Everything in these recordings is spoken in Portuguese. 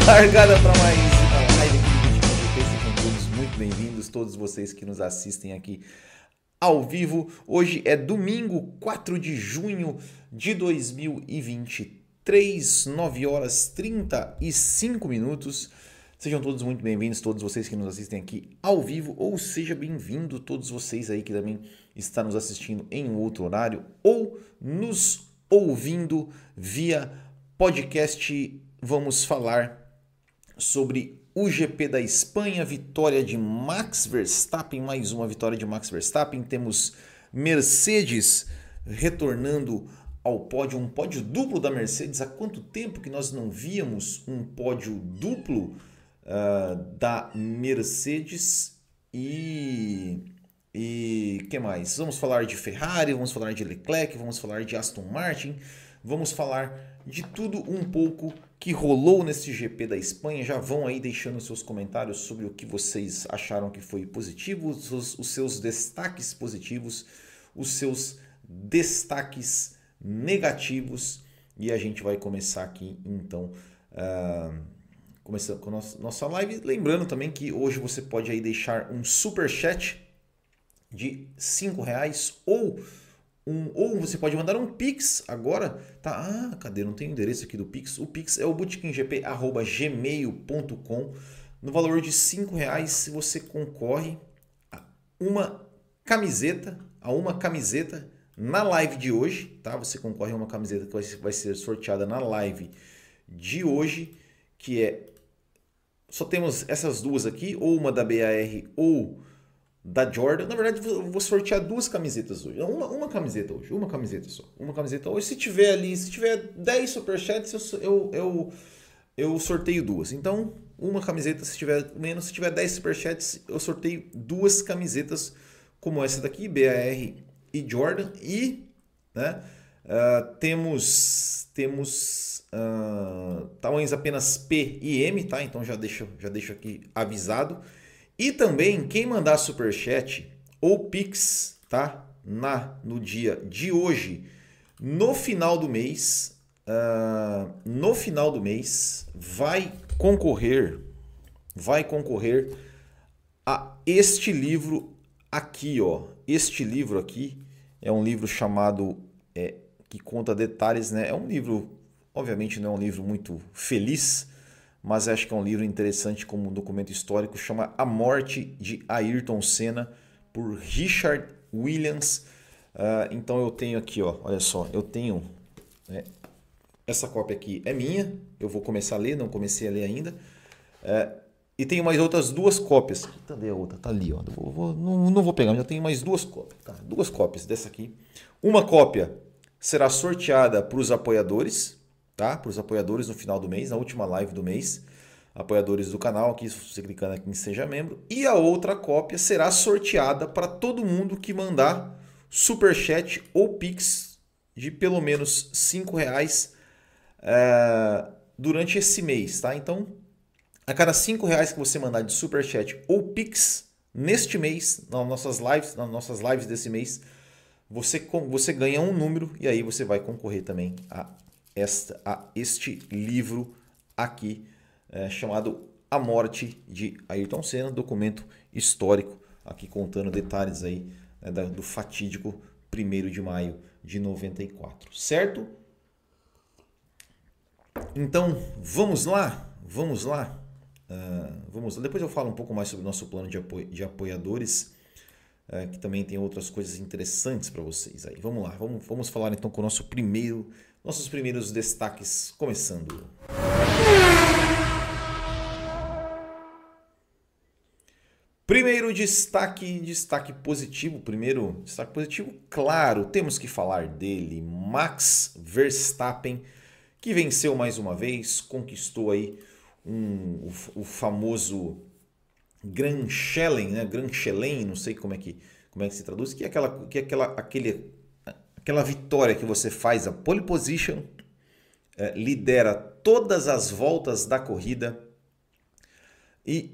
Largada para mais uma live aqui do GP. Sejam todos muito bem-vindos, todos vocês que nos assistem aqui ao vivo. Hoje é domingo, 4 de junho de 2023, 9 horas 35 minutos. Sejam todos muito bem-vindos, todos vocês que nos assistem aqui ao vivo, ou seja bem-vindo todos vocês aí que também estão nos assistindo em um outro horário ou nos ouvindo via podcast. Vamos falar sobre o GP da Espanha, vitória de Max Verstappen, mais uma vitória de Max Verstappen. Temos Mercedes retornando ao pódio, um pódio duplo da Mercedes. Há quanto tempo que nós não víamos um pódio duplo da Mercedes? E que mais? Vamos falar de Ferrari, vamos falar de Leclerc, vamos falar de Aston Martin, vamos falar de tudo um pouco que rolou nesse GP da Espanha. Já vão aí deixando seus comentários sobre o que vocês acharam que foi positivo, os seus destaques positivos, os seus destaques negativos. E a gente vai começar aqui então, começando com a nossa live. Lembrando também que hoje você pode aí deixar um superchat de R$5 ou você pode mandar um Pix agora, tá? Cadê? Não tem o endereço aqui do Pix. O Pix é o botequimgp@gmail.com. No valor de R$5 você concorre a uma camiseta, na live de hoje, tá? Você concorre a uma camiseta que vai ser sorteada na live de hoje, que é... Só temos essas duas aqui, ou uma da BAR ou da Jordan. Na verdade, eu vou sortear duas camisetas hoje. Uma camiseta hoje. Uma camiseta só. Uma camiseta hoje. Se tiver 10 superchats, eu sorteio duas. Então, uma camiseta, se tiver menos. Se tiver 10 superchats, eu sorteio duas camisetas como essa daqui, BAR e Jordan. E temos tamanhos apenas P e M, tá? Então já deixo aqui avisado. E também, quem mandar superchat ou Pix, tá? No dia de hoje, no final do mês, vai concorrer a este livro aqui, ó. Este livro aqui é um livro chamado, que conta detalhes, né? É um livro, obviamente não é um livro muito feliz, mas acho que é um livro interessante como um documento histórico. Chama A Morte de Ayrton Senna, por Richard Williams. Então eu tenho aqui, ó, olha só, eu tenho... essa cópia aqui é minha, eu vou começar a ler, não comecei a ler ainda. E tenho mais outras duas cópias. Cadê a outra? Tá ali, ó. Não vou pegar, mas eu tenho mais duas cópias. Tá? Duas cópias dessa aqui. Uma cópia será sorteada para os apoiadores, tá? Para os apoiadores no final do mês, na última live do mês, apoiadores do canal, aqui, você clicando aqui em Seja Membro. E a outra cópia será sorteada para todo mundo que mandar superchat ou Pix de pelo menos R$5 durante esse mês, tá? Então, a cada R$5 que você mandar de superchat ou Pix neste mês, nas nossas lives desse mês, você ganha um número e aí você vai concorrer também a este livro aqui, chamado A Morte de Ayrton Senna, documento histórico, aqui contando detalhes aí, do fatídico 1º de maio de 94, certo? Então, vamos lá. Depois eu falo um pouco mais sobre o nosso plano de apoiadores, que também tem outras coisas interessantes para vocês aí. Vamos lá, vamos falar então com nossos primeiros destaques, começando. Primeiro destaque positivo. Primeiro destaque positivo, claro, temos que falar dele, Max Verstappen, que venceu mais uma vez, conquistou aí o famoso Grand Chelem, né? Grand Chelem, não sei como é que se traduz, que é aquela vitória que você faz a pole position, lidera todas as voltas da corrida e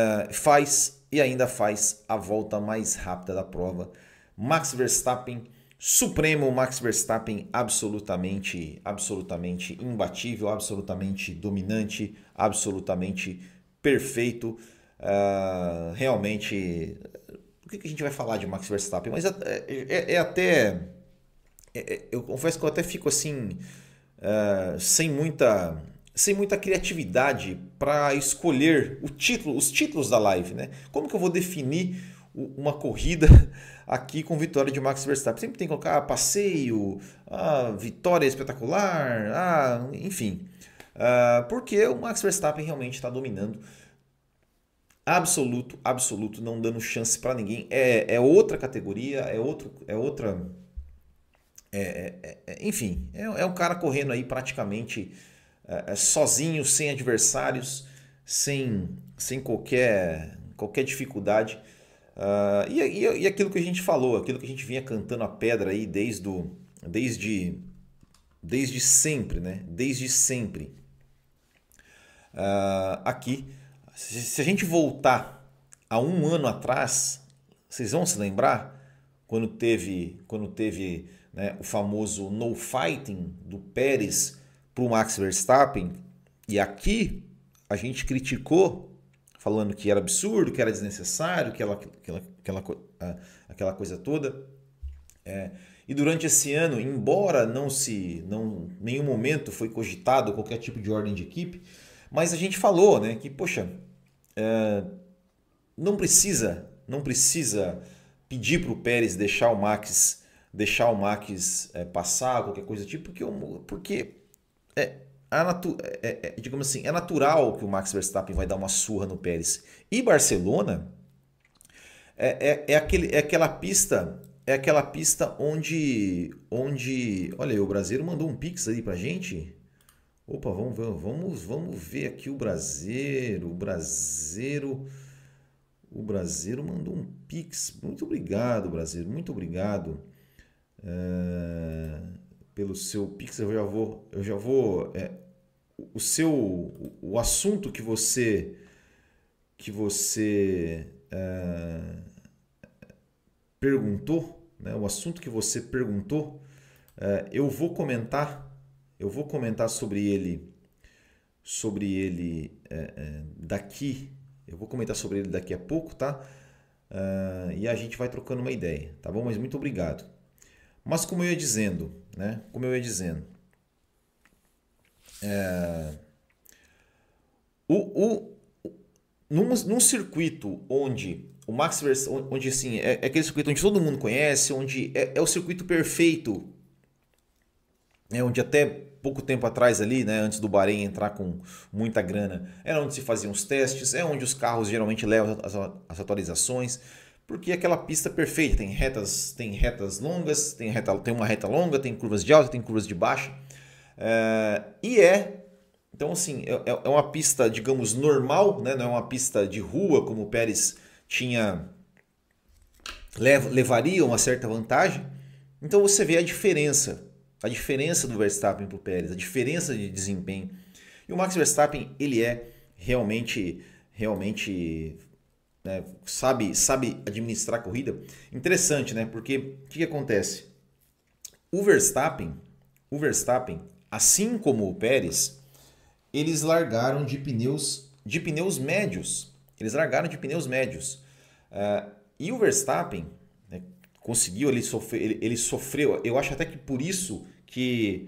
ainda faz a volta mais rápida da prova. Max Verstappen supremo, Max Verstappen absolutamente imbatível, absolutamente dominante, absolutamente perfeito. Realmente, o que a gente vai falar de Max Verstappen? Mas até... eu confesso que eu até fico assim, sem muita criatividade para escolher os títulos da live, né? Como que eu vou definir uma corrida aqui com vitória de Max Verstappen? Sempre tem que colocar passeio, vitória espetacular, enfim. Porque o Max Verstappen realmente está dominando absoluto, não dando chance para ninguém. É outra categoria, enfim, é um cara correndo aí praticamente sozinho, sem adversários, sem qualquer dificuldade. E aquilo que a gente falou, aquilo que a gente vinha cantando a pedra aí desde sempre, né? Desde sempre. Aqui, se a gente voltar a um ano atrás, vocês vão se lembrar quando teve, né, o famoso no fighting do Pérez para o Max Verstappen, e aqui a gente criticou, falando que era absurdo, que era desnecessário, aquela coisa toda. E durante esse ano, embora nenhum momento foi cogitado qualquer tipo de ordem de equipe, mas a gente falou, né, que poxa, não precisa pedir para o Pérez deixar o Max passar, qualquer coisa do tipo, porque digamos assim, é natural que o Max Verstappen vai dar uma surra no Pérez. E Barcelona é aquela pista onde, olha aí, o brasileiro mandou um pix aí pra gente. Opa, vamos ver aqui o brasileiro. O brasileiro mandou um pix. Muito obrigado, brasileiro. Muito obrigado pelo seu pix. Eu já vou o assunto que você perguntou, né? O assunto que você perguntou, eu vou comentar sobre ele daqui. Eu vou comentar sobre ele daqui a pouco, tá? E a gente vai trocando uma ideia, tá bom? Mas muito obrigado. Mas como eu ia dizendo, né? Num circuito onde o Max Verstappen, onde assim, é aquele circuito onde todo mundo conhece, onde é o circuito perfeito, onde até pouco tempo atrás ali, né, antes do Bahrein entrar com muita grana, era onde se faziam os testes, é onde os carros geralmente levam as atualizações, porque é aquela pista perfeita, tem retas longas, tem uma reta longa, tem curvas de alta, tem curvas de baixa, então assim, é uma pista, digamos, normal, né, não é uma pista de rua como o Pérez levaria uma certa vantagem. Então você vê a diferença do Verstappen para o Pérez, a diferença de desempenho. E o Max Verstappen, ele é realmente, né, sabe administrar a corrida. Interessante, né? Porque o que acontece? O Verstappen, assim como o Pérez, eles largaram de pneus médios. E o Verstappen, né, conseguiu, ele sofreu. Eu acho até que por isso que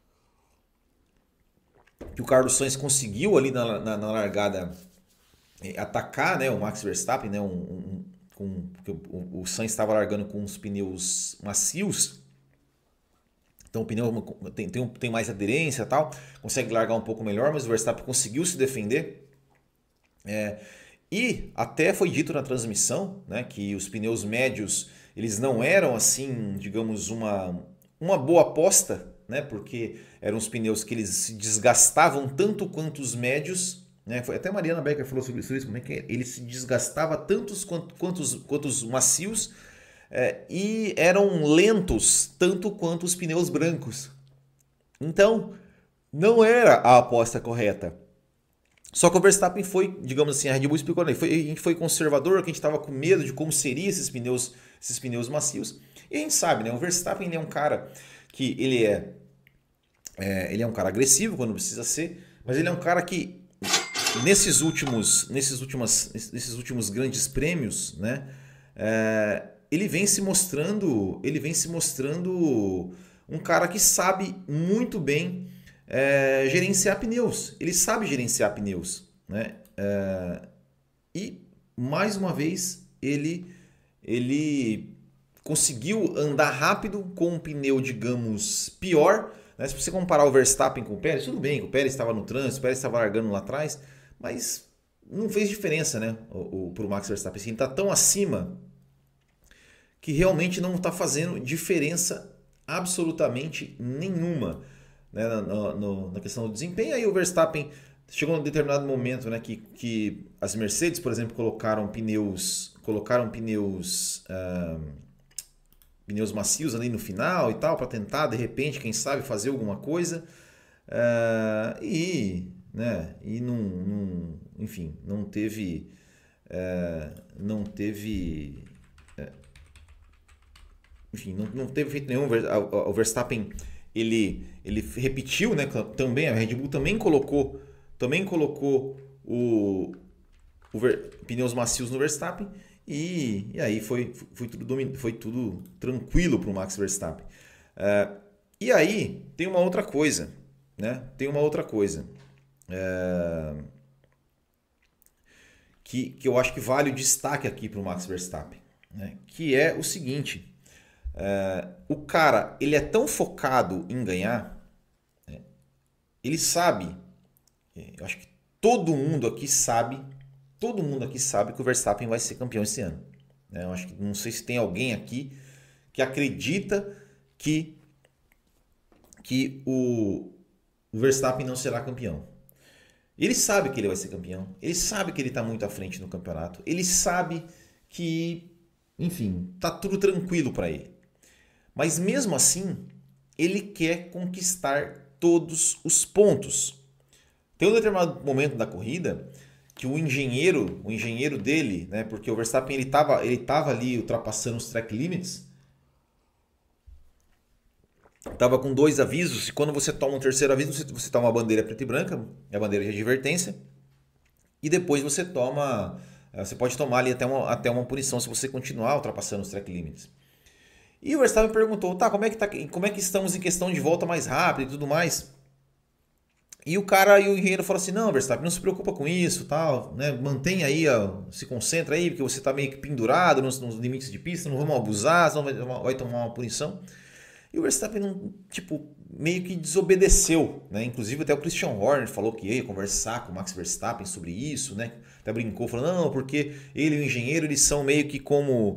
o Carlos Sainz conseguiu ali na largada atacar, né, o Max Verstappen, né, o Sainz estava largando com os pneus macios. Então o pneu tem mais aderência e tal, consegue largar um pouco melhor, mas o Verstappen conseguiu se defender. E até foi dito na transmissão, né, que os pneus médios eles não eram assim, digamos, uma boa aposta, né, porque eram os pneus que eles se desgastavam tanto quanto os médios, né, até a Mariana Becker falou sobre isso, como é que ele se desgastava tanto quanto os macios, e eram lentos tanto quanto os pneus brancos. Então, não era a aposta correta. Só que o Verstappen foi, digamos assim, a Red Bull explicou, né? A gente foi conservador, que a gente estava com medo de como seriam esses pneus macios. E a gente sabe, né? O Verstappen ele é um cara que ele é um cara agressivo quando precisa ser, mas ele é um cara que nesses últimos grandes prêmios, né? Ele vem se mostrando um cara que sabe muito bem gerenciar pneus. Ele sabe gerenciar pneus, né? E mais uma vez ele conseguiu andar rápido com um pneu, digamos, pior. Né? Se você comparar o Verstappen com o Pérez, tudo bem que o Pérez estava no trânsito, o Pérez estava largando lá atrás, mas não fez diferença, né? Para o Max Verstappen. Assim, ele está tão acima que realmente não está fazendo diferença absolutamente nenhuma, né, na questão do desempenho. Aí o Verstappen chegou num determinado momento, né, que as Mercedes, por exemplo, pneus macios ali no final e tal, para tentar, de repente, quem sabe, fazer alguma coisa. E enfim, não teve. Enfim, não teve efeito nenhum. O Verstappen ele repetiu, né? Também a Red Bull também colocou pneus macios no Verstappen e aí foi tudo tranquilo para o Max Verstappen. E aí tem uma outra coisa, né? Que eu acho que vale o destaque aqui para o Max Verstappen, né? Que é o seguinte. O cara, ele é tão focado em ganhar, né? Ele sabe, eu acho que todo mundo aqui sabe que o Verstappen vai ser campeão esse ano, né? Eu acho que não sei se tem alguém aqui que acredita que o Verstappen não será campeão. Ele sabe que ele vai ser campeão, ele sabe que ele está muito à frente no campeonato, ele sabe que, enfim, tá tudo tranquilo para ele. Mas mesmo assim, ele quer conquistar todos os pontos. Tem um determinado momento da corrida que o engenheiro dele, né, porque o Verstappen ele tava ali ultrapassando os track limits, tava com 2 avisos, e quando você toma um terceiro aviso, você toma uma bandeira preta e branca, é a bandeira de advertência, e depois você pode tomar ali até uma punição se você continuar ultrapassando os track limits. E o Verstappen perguntou, tá, como é que estamos em questão de volta mais rápida e tudo mais? E o engenheiro falou assim, não, Verstappen, não se preocupa com isso, tal, né? Mantém aí, se concentra aí, porque você tá meio que pendurado nos limites de pista, não vamos abusar, senão vai tomar uma punição. E o Verstappen, meio que desobedeceu, né? Inclusive até o Christian Horner falou que ia conversar com o Max Verstappen sobre isso, né? Até brincou, falou, não, porque ele e o engenheiro, eles são meio que como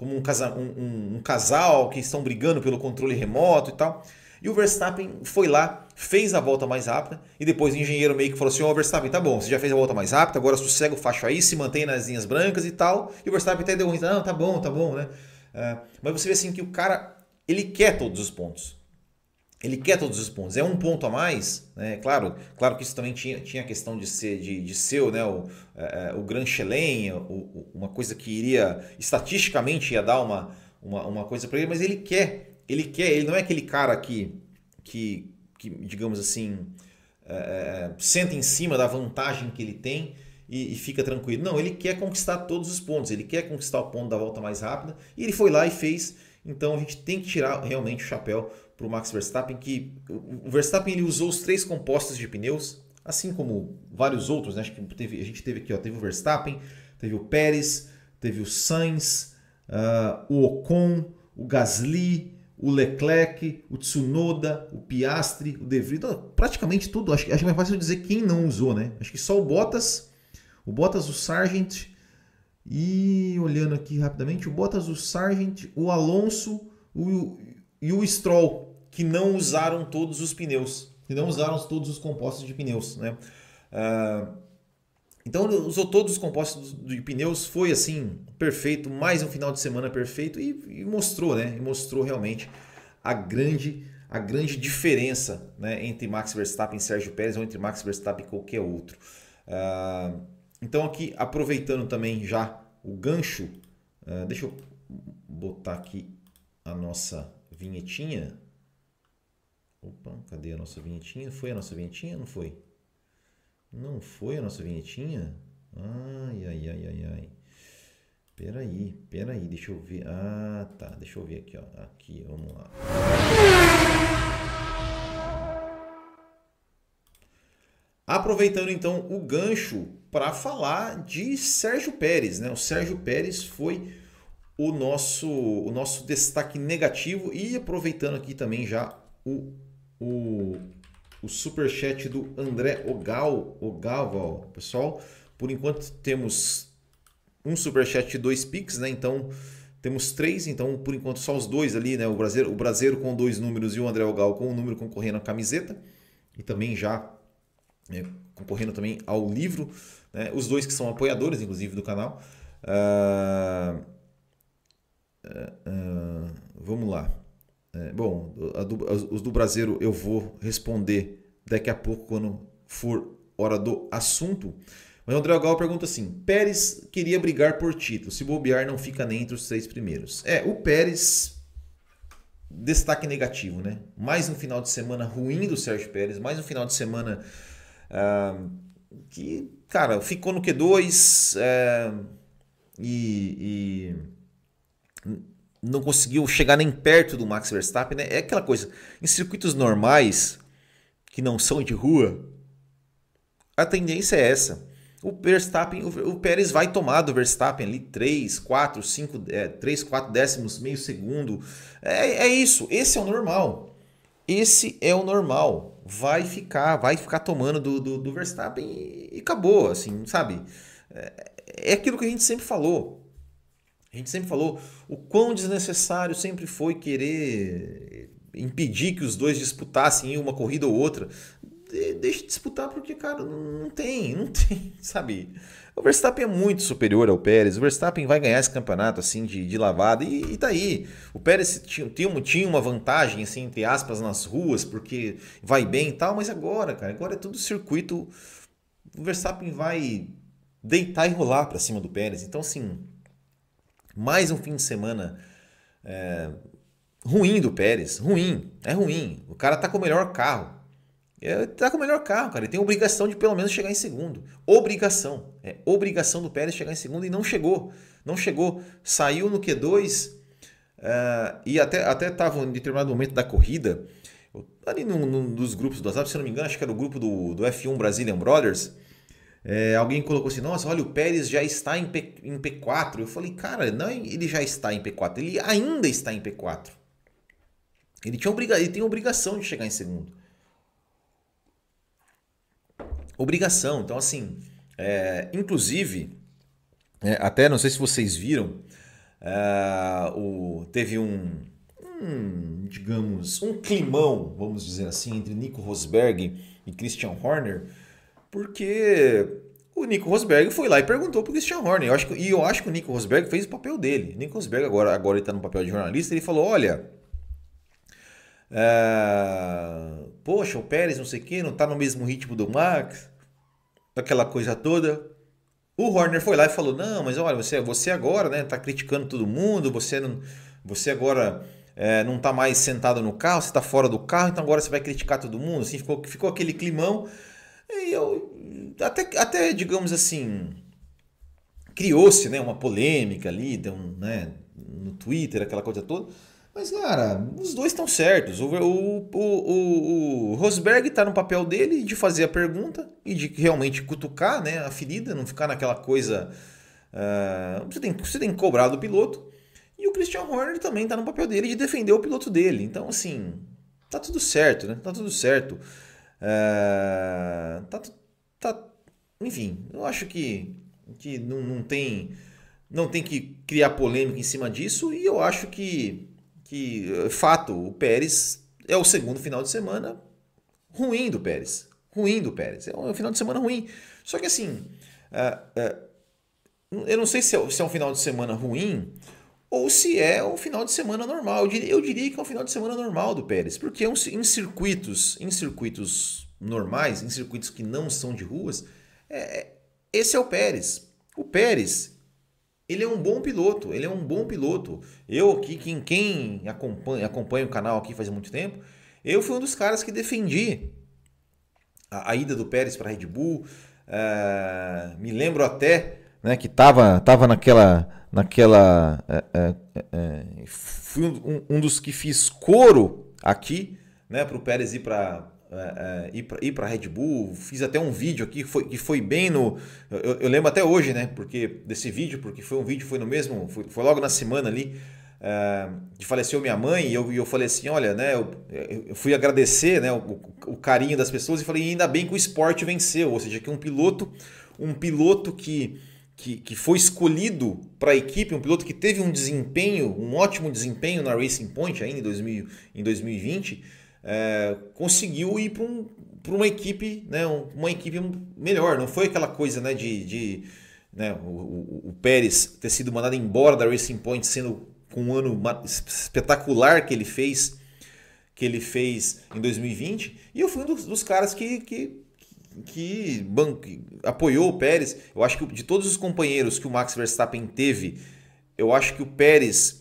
um casal que estão brigando pelo controle remoto e tal. E o Verstappen foi lá, fez a volta mais rápida, e depois o engenheiro meio que falou assim, Verstappen, tá bom, você já fez a volta mais rápida, agora sossega o facho aí, se mantém nas linhas brancas e tal. E o Verstappen até deu um não, tá bom, né? Mas você vê assim que o cara, ele quer todos os pontos. Ele quer todos os pontos. É um ponto a mais, né? Claro que isso também tinha a questão de ser né, o Grand Chelem, uma coisa que estatisticamente ia dar uma coisa para ele, mas ele não é aquele cara que digamos assim, senta em cima da vantagem que ele tem e fica tranquilo. Não, ele quer conquistar todos os pontos, ele quer conquistar o ponto da volta mais rápida, e ele foi lá e fez. Então a gente tem que tirar realmente o chapéu para o Max Verstappen, que o Verstappen ele usou os 3 compostos de pneus, assim como vários outros, né? Acho que a gente teve aqui, teve o Verstappen, teve o Pérez, teve o Sainz, o Ocon, o Gasly, o Leclerc, o Tsunoda, o Piastri, o De Vries, praticamente tudo. Acho que é mais fácil dizer quem não usou, né? Acho que só o Bottas, o Sargent e, olhando aqui rapidamente, o Bottas, o Sargent, o Alonso e o Stroll, que não usaram todos os pneus, que não usaram todos os compostos de pneus, né? Então usou todos os compostos de pneus, foi assim, perfeito, mais um final de semana perfeito e mostrou, né? E mostrou realmente a grande diferença, né, entre Max Verstappen e Sérgio Pérez ou entre Max Verstappen e qualquer outro. Então aqui, aproveitando também já o gancho, deixa eu botar aqui a nossa vinhetinha. Opa, cadê a nossa vinhetinha? Foi a nossa vinhetinha? Não foi? Não foi a nossa vinhetinha? Ai, ai, ai, ai, ai. Peraí, deixa eu ver. Ah, tá, deixa eu ver aqui, ó. Aqui, vamos lá. Aproveitando então o gancho para falar de Sérgio Pérez, né? O Sérgio Pérez foi o nosso destaque negativo e aproveitando aqui também já o superchat do André Ogaval. Pessoal, por enquanto temos um superchat e 2 Pix, né? Então temos 3, então por enquanto só os dois ali, né? O Brasileiro com 2 números e o André Ogal com um número concorrendo à camiseta e também já concorrendo também ao livro, né? Os dois que são apoiadores, inclusive, do canal. Vamos lá. Bom, os do Brasileiro eu vou responder daqui a pouco quando for hora do assunto. Mas o André Gal pergunta assim: Pérez queria brigar por título, se bobear não fica nem entre os 3 primeiros. O Pérez, destaque negativo, né? Mais um final de semana ruim do Sérgio Pérez, mais um final de semana que, cara, ficou no Q2 e não conseguiu chegar nem perto do Max Verstappen, né? É aquela coisa, em circuitos normais, que não são de rua, a tendência é essa. O Pérez vai tomar do Verstappen ali 3, 4, 5, 3, 4 décimos, meio segundo. É isso, esse é o normal. Esse é o normal. Vai ficar tomando do Verstappen e acabou, assim, sabe? É aquilo que a gente sempre falou. A gente sempre falou o quão desnecessário sempre foi querer impedir que os dois disputassem uma corrida ou outra. Deixa de disputar porque, cara, não tem, sabe? O Verstappen é muito superior ao Pérez. O Verstappen vai ganhar esse campeonato assim de lavada e tá aí. O Pérez tinha uma vantagem, assim, entre aspas, nas ruas, porque vai bem e tal, mas agora, cara, agora é tudo circuito. O Verstappen vai deitar e rolar pra cima do Pérez. Então, assim, mais um fim de semana ruim do Pérez. Ruim, é ruim. O cara tá com o melhor carro. Tá com o melhor carro, cara. Ele tem obrigação de pelo menos chegar em segundo. Obrigação. É obrigação do Pérez chegar em segundo e não chegou. Não chegou. Saiu no Q2 e até estava em determinado momento da corrida, ali num dos grupos do WhatsApp, se não me engano, acho que era o grupo do F1 Brazilian Brothers. Alguém colocou assim: nossa, olha, o Pérez já está em P4. Eu falei, cara, não, ele já está em P4, ele ainda está em P4. Ele tem obrigação de chegar em segundo. Obrigação. Então, assim, inclusive, até não sei se vocês viram, teve digamos, um climão, vamos dizer assim, entre Nico Rosberg e Christian Horner, porque o Nico Rosberg foi lá e perguntou pro Christian Horner. Eu acho que o Nico Rosberg fez o papel dele. O Nico Rosberg agora ele está no papel de jornalista. Ele falou: olha, poxa, o Pérez não sei o que, não está no mesmo ritmo do Max, aquela coisa toda. O Horner foi lá e falou: não, mas olha, você agora, né, tá criticando todo mundo, você agora não tá mais sentado no carro, você tá fora do carro, então agora você vai criticar todo mundo. Assim, ficou aquele climão. E eu até digamos assim, criou-se, né, uma polêmica ali, né, no Twitter, aquela coisa toda. Mas, cara, os dois estão certos. O Rosberg está no papel dele de fazer a pergunta e de realmente cutucar, né, a ferida, não ficar naquela coisa. Você tem que cobrar do piloto. E o Christian Horner também está no papel dele de defender o piloto dele. Então, assim, tá tudo certo, né? Tá tudo certo. Enfim, eu acho que não tem que criar polêmica em cima disso. E eu acho que fato, o Pérez é o segundo final de semana ruim do Pérez. Ruim do Pérez. É um final de semana ruim. Só que assim, eu não sei se é um final de semana ruim ou se é um final de semana normal. Eu diria que é um final de semana normal do Pérez. Porque em circuitos normais, em circuitos que não são de ruas, Esse é o Pérez. O Pérez, ele é um bom piloto, ele é um bom piloto. Eu aqui, quem acompanha o canal aqui faz muito tempo, eu fui um dos caras que defendi a ida do Pérez para a Red Bull. Me lembro até, né, que tava fui um dos que fiz coro aqui, né, para o Pérez ir para ir para Red Bull. Fiz até um vídeo aqui que foi bem no. Eu lembro até hoje, né? Porque desse vídeo, porque foi no mesmo. Foi logo na semana ali que faleceu minha mãe. E eu falei assim: olha, né? Eu fui agradecer, né, o carinho das pessoas e falei: ainda bem que o esporte venceu. Ou seja, que um piloto que foi escolhido para a equipe, um piloto que teve um ótimo desempenho na Racing Point ainda em 2020. Conseguiu ir para uma equipe, né, uma equipe melhor. Não foi aquela coisa, né, né, o Pérez ter sido mandado embora da Racing Point, sendo com um ano espetacular que ele fez em 2020. E eu fui um dos caras que apoiou o Pérez. Eu acho que de todos os companheiros que o Max Verstappen teve, eu acho que o Pérez,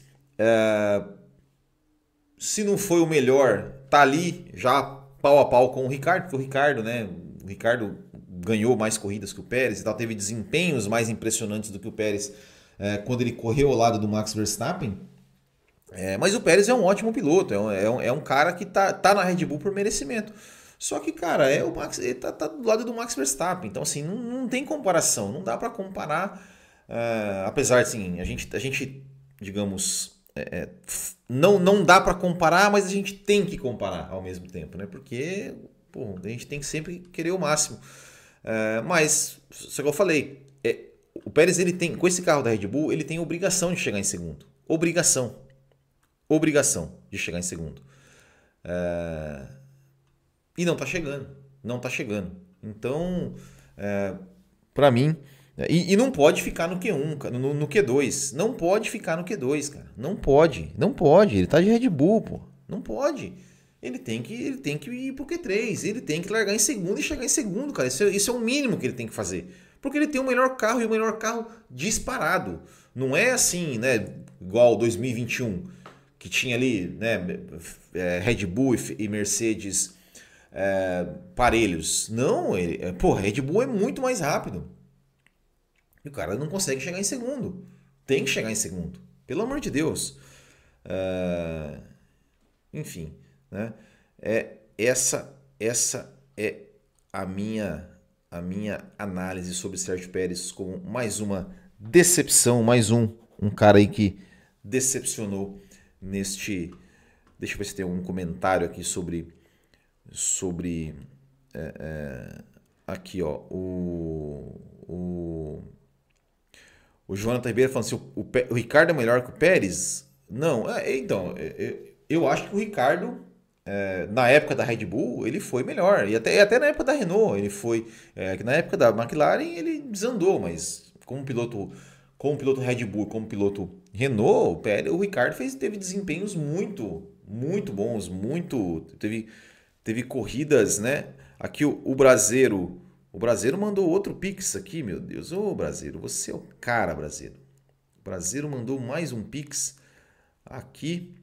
se não foi o melhor, tá ali já pau a pau com o Ricardo, porque o Ricardo ganhou mais corridas que o Pérez e tal, teve desempenhos mais impressionantes do que o Pérez quando ele correu ao lado do Max Verstappen. Mas o Pérez é um ótimo piloto, é um cara que tá na Red Bull por merecimento. Só que, cara, o Max, ele tá do lado do Max Verstappen, então assim, não tem comparação, não dá para comparar, apesar de assim, a gente digamos, não dá para comparar, mas a gente tem que comparar ao mesmo tempo, né? Porque pô, a gente tem que sempre querer o máximo. Mas, só que eu falei, o Pérez, ele tem, com esse carro da Red Bull, ele tem obrigação de chegar em segundo. Obrigação de chegar em segundo. E não tá chegando. Não tá chegando. Então, para mim. E não pode ficar no Q1, no Q2. Não pode ficar no Q2, cara. Não pode. Não pode. Ele tá de Red Bull, pô. Não pode. Ele tem que ir pro Q3. Ele tem que largar em segundo e chegar em segundo, cara. Isso é o mínimo que ele tem que fazer. Porque ele tem o melhor carro e o melhor carro disparado. Não é assim, né? Igual 2021, que tinha ali, né? Red Bull e Mercedes parelhos. Não, Red Bull é muito mais rápido. E o cara não consegue chegar em segundo. Tem que chegar em segundo. Pelo amor de Deus. Enfim, né? Essa é a minha análise sobre Sérgio Pérez como mais uma decepção, mais um cara aí que decepcionou neste... Deixa eu ver se tem algum comentário aqui sobre aqui, ó, o Jonathan Ribeiro falando assim, o Ricardo é melhor que o Pérez? Não, então, eu acho que o Ricardo, na época da Red Bull, ele foi melhor. E até na época da Renault, ele foi. Na época da McLaren, ele desandou, mas como piloto Red Bull, como piloto Renault, o Ricardo teve desempenhos muito, muito bons, teve corridas, né? Aqui o Brasileiro. O Brasileiro mandou outro Pix aqui, meu Deus. Ô, Brasileiro, você é o cara, Brasileiro. O Brasileiro mandou mais um Pix aqui.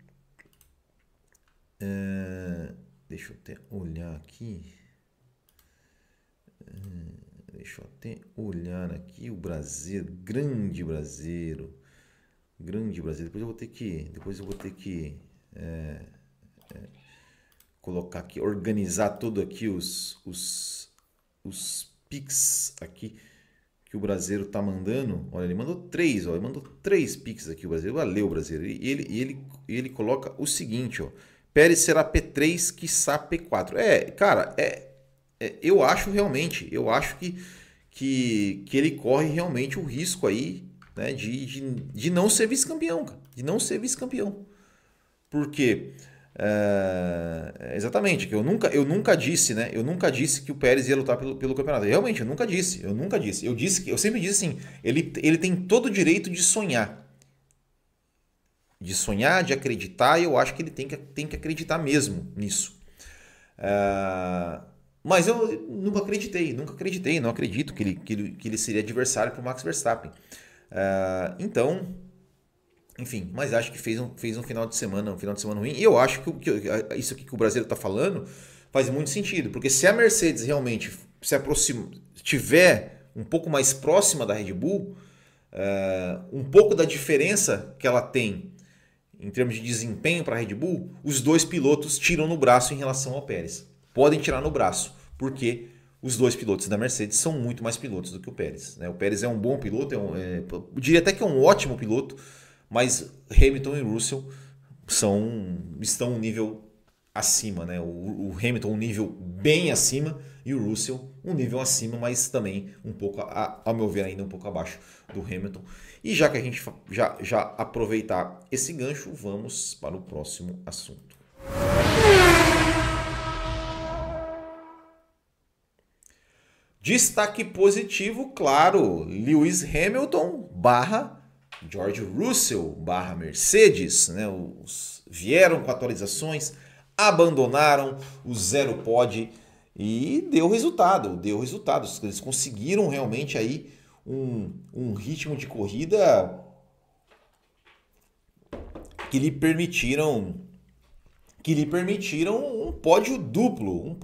Deixa eu até olhar aqui. Deixa eu até olhar aqui o Brasileiro. Grande Brasileiro. Grande Brasileiro. Depois eu vou ter que colocar aqui, organizar tudo aqui os Pix aqui que o brasileiro tá mandando. Olha, ele mandou 3, ó. Ele mandou 3 Pix aqui, o brasileiro. Valeu, brasileiro. E ele coloca o seguinte, ó. Pérez será P3, quiçá P4. Cara, eu acho que ele corre realmente o risco aí, né, de não ser vice-campeão, cara. De não ser vice-campeão. Por quê? Exatamente, que eu nunca disse, né? Eu nunca disse que o Pérez ia lutar pelo campeonato. Realmente, eu nunca disse. Eu sempre disse assim, ele tem todo o direito de sonhar. De acreditar, e eu acho que ele tem que acreditar mesmo nisso. Mas eu nunca acreditei, não acredito que ele seria adversário para o Max Verstappen. Então, enfim, mas acho que fez um final de semana ruim. E eu acho isso aqui que o brasileiro está falando faz muito sentido, porque se a Mercedes realmente se aproxima, estiver um pouco mais próxima da Red Bull, um pouco da diferença que ela tem em termos de desempenho para a Red Bull, os dois pilotos tiram no braço em relação ao Pérez. Podem tirar no braço, porque os dois pilotos da Mercedes são muito mais pilotos do que o Pérez. Né? O Pérez é um bom piloto, eu diria até que é um ótimo piloto, mas Hamilton e Russell estão um nível acima. Né? O Hamilton um nível bem acima e o Russell um nível acima, mas também um pouco, ao meu ver, ainda um pouco abaixo do Hamilton. E já que a gente já aproveitar esse gancho, vamos para o próximo assunto. Destaque positivo, claro, Lewis Hamilton barra George Russell barra Mercedes. Né? Vieram com atualizações, abandonaram o zero pod e deu resultado. Eles conseguiram realmente aí um ritmo de corrida que lhe permitiram um pódio duplo.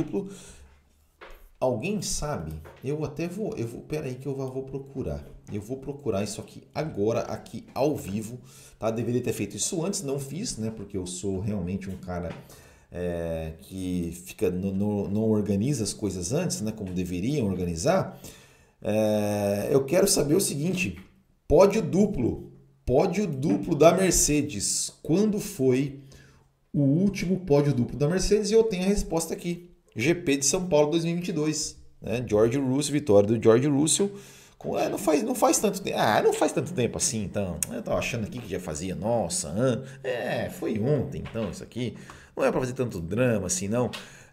Alguém sabe? Pera aí que eu vou procurar. Eu vou procurar isso aqui agora, aqui ao vivo, tá? Deveria ter feito isso antes, não fiz, né? Porque eu sou realmente um cara que não organiza as coisas antes, né? Como deveriam organizar. Eu quero saber o seguinte: pódio duplo da Mercedes. Quando foi o último pódio duplo da Mercedes? E eu tenho a resposta aqui. GP de São Paulo 2022, né? George Russell, vitória do George Russell. Não faz tanto tempo. Não faz tanto tempo assim, então. Eu tava achando aqui que já fazia, nossa, ano. Foi ontem, então, isso aqui. Não é para fazer tanto drama assim, não.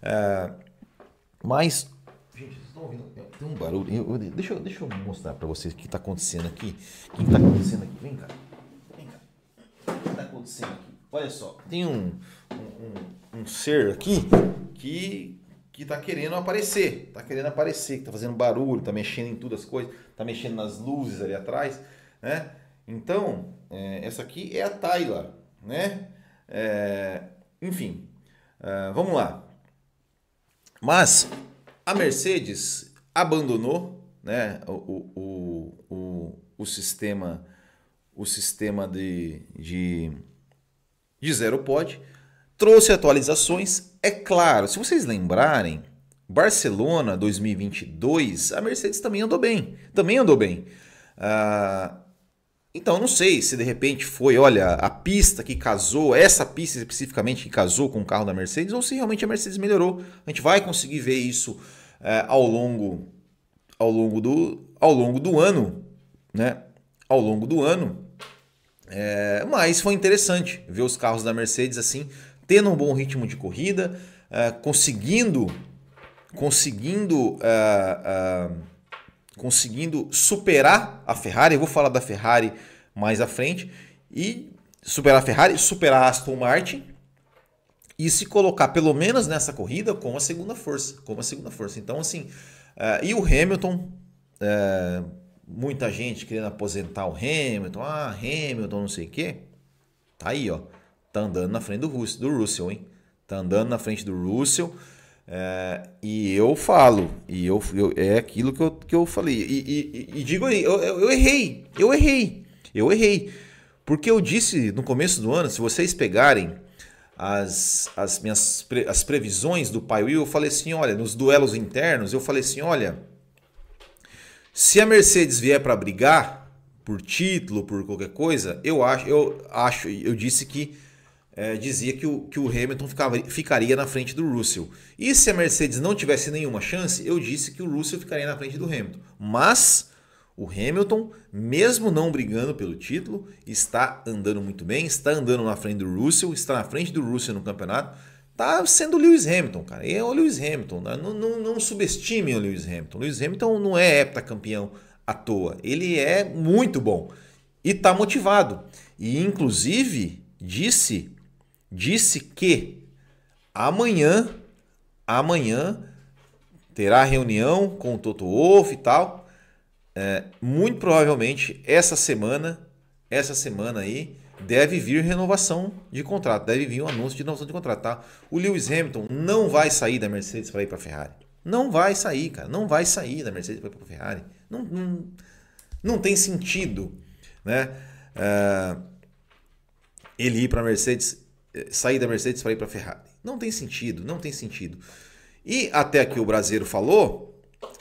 Mas, gente, vocês estão ouvindo? Tem um barulho. Deixa eu mostrar para vocês o que está acontecendo aqui. O que está acontecendo aqui? Vem cá. O que está acontecendo aqui? Olha só, tem um ser aqui que tá querendo aparecer, que tá fazendo barulho, tá mexendo em todas as coisas, tá mexendo nas luzes ali atrás, né? Então, essa aqui é a Tayla, né? Enfim, vamos lá. Mas a Mercedes abandonou, né, o sistema de zero pod, trouxe atualizações. É claro, se vocês lembrarem, Barcelona 2022, a Mercedes também andou bem. Então não sei se de repente foi, olha, a pista que casou, essa pista especificamente que casou com o carro da Mercedes, ou se realmente a Mercedes melhorou. A gente vai conseguir ver isso ao longo do ano, né? Ao longo do ano. Mas foi interessante ver os carros da Mercedes assim, tendo um bom ritmo de corrida, conseguindo superar a Ferrari. Eu vou falar da Ferrari mais à frente. E superar a Ferrari, superar a Aston Martin e se colocar pelo menos nessa corrida como a segunda força. Então assim, e o Hamilton, muita gente querendo aposentar o Hamilton, Hamilton não sei o que, tá aí, ó, tá andando na frente do Russell, hein? Tá andando na frente do Russell. E eu falo, é aquilo que eu falei, e digo aí, eu errei, porque eu disse no começo do ano, se vocês pegarem as previsões do Pai Will, eu falei assim, olha, nos duelos internos, eu falei assim, olha, se a Mercedes vier para brigar por título, por qualquer coisa, eu disse que dizia que o Hamilton ficaria na frente do Russell. E se a Mercedes não tivesse nenhuma chance, eu disse que o Russell ficaria na frente do Hamilton. Mas o Hamilton, mesmo não brigando pelo título, está andando muito bem, está andando na frente do Russell, está na frente do Russell no campeonato. Está sendo o Lewis Hamilton, cara. É o Lewis Hamilton. Né? Não subestime o Lewis Hamilton. O Lewis Hamilton não é heptacampeão à toa. Ele é muito bom e está motivado. E inclusive disse que amanhã terá reunião com o Toto Wolff e tal. Muito provavelmente essa semana aí, deve vir renovação de contrato, deve vir um anúncio de renovação de contrato, tá? O Lewis Hamilton não vai sair da Mercedes para ir para a Ferrari. Não vai sair, cara. Não vai sair da Mercedes para ir para a Ferrari. Não tem sentido, né? Ele ir para a Mercedes, sair da Mercedes para ir para a Ferrari. Não tem sentido, não tem sentido. E até que o brasileiro falou,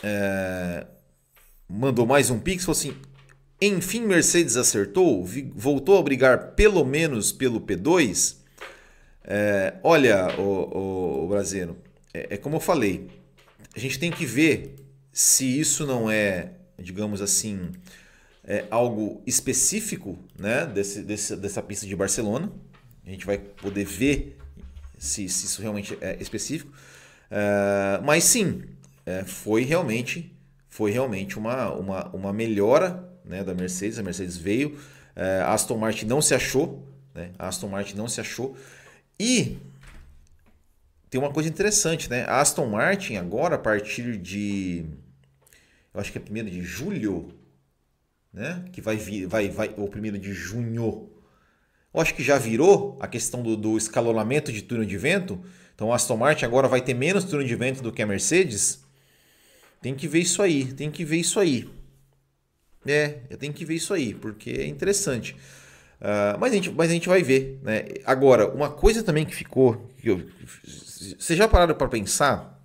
mandou mais um pix, falou assim: enfim, Mercedes acertou, voltou a brigar pelo menos pelo P2. Olha, o brasileiro, como eu falei, a gente tem que ver se isso não é, digamos assim, algo específico, né, dessa pista de Barcelona. A gente vai poder ver se isso realmente é específico. Mas sim, foi realmente uma melhora, né, da Mercedes. A Mercedes veio, a Aston Martin não se achou, né? A Aston Martin não se achou. E tem uma coisa interessante, né? A Aston Martin agora, a partir de, eu acho que é 1º de julho, né? Que vai ou 1º de junho. Eu acho que já virou a questão do escalonamento de túnel de vento. Então a Aston Martin agora vai ter menos túnel de vento do que a Mercedes. Tem que ver isso aí, tem que ver isso aí. Eu tenho que ver isso aí, porque é interessante. Mas a gente vai ver, né? Agora, uma coisa também que ficou... Vocês já pararam para pensar?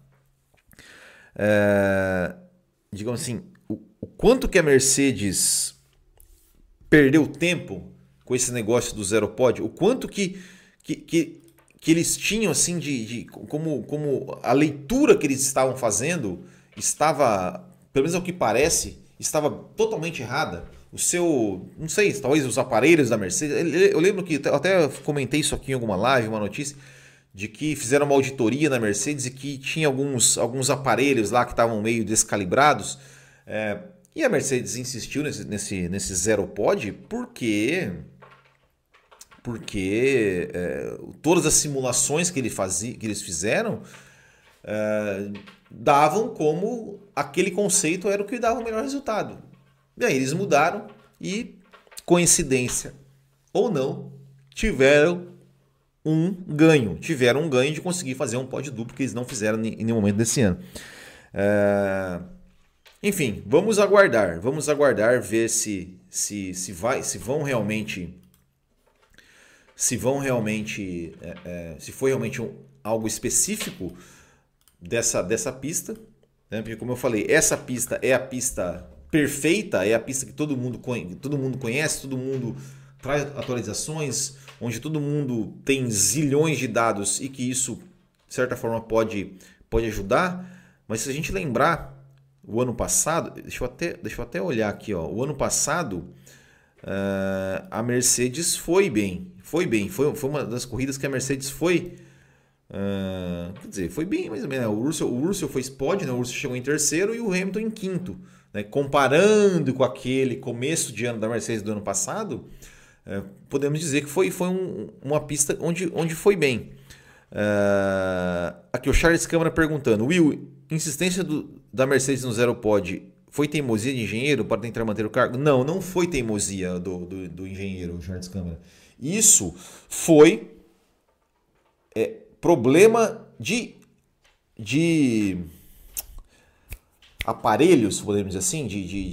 Digamos assim, o quanto que a Mercedes perdeu tempo com esse negócio do zero pod? O quanto que eles tinham, assim, como a leitura que eles estavam fazendo estava, pelo menos ao que parece, estava totalmente errada. Não sei, talvez os aparelhos da Mercedes. Eu lembro que eu até comentei isso aqui em alguma live, uma notícia, de que fizeram uma auditoria na Mercedes e que tinha alguns aparelhos lá que estavam meio descalibrados. E a Mercedes insistiu nesse zero pod porque todas as simulações que eles fizeram davam como aquele conceito era o que dava o melhor resultado. E aí eles mudaram e, coincidência ou não, tiveram um ganho. Tiveram um ganho de conseguir fazer um pod duplo que eles não fizeram em nenhum momento desse ano. Enfim, vamos aguardar ver se vão realmente, se foi realmente algo específico dessa pista, né? Porque, como eu falei, essa pista é a pista perfeita, é a pista que todo mundo conhece, todo mundo traz atualizações, onde todo mundo tem zilhões de dados e que isso, de certa forma, pode ajudar. Mas se a gente lembrar, o ano passado, deixa eu até olhar aqui, ó, o ano passado a Mercedes foi bem, foi uma das corridas que a Mercedes foi, quer dizer, foi bem mais ou menos, né? O Russell foi pod, né? O Russell chegou em terceiro e o Hamilton em quinto, né? Comparando com aquele começo de ano da Mercedes do ano passado, podemos dizer que foi uma pista onde foi bem. Aqui o Charles Câmara perguntando: Will, insistência da Mercedes no zero pod foi teimosia de engenheiro para tentar manter o cargo? Não foi teimosia do engenheiro, Charles Câmara. Isso foi problema de aparelhos, podemos dizer assim,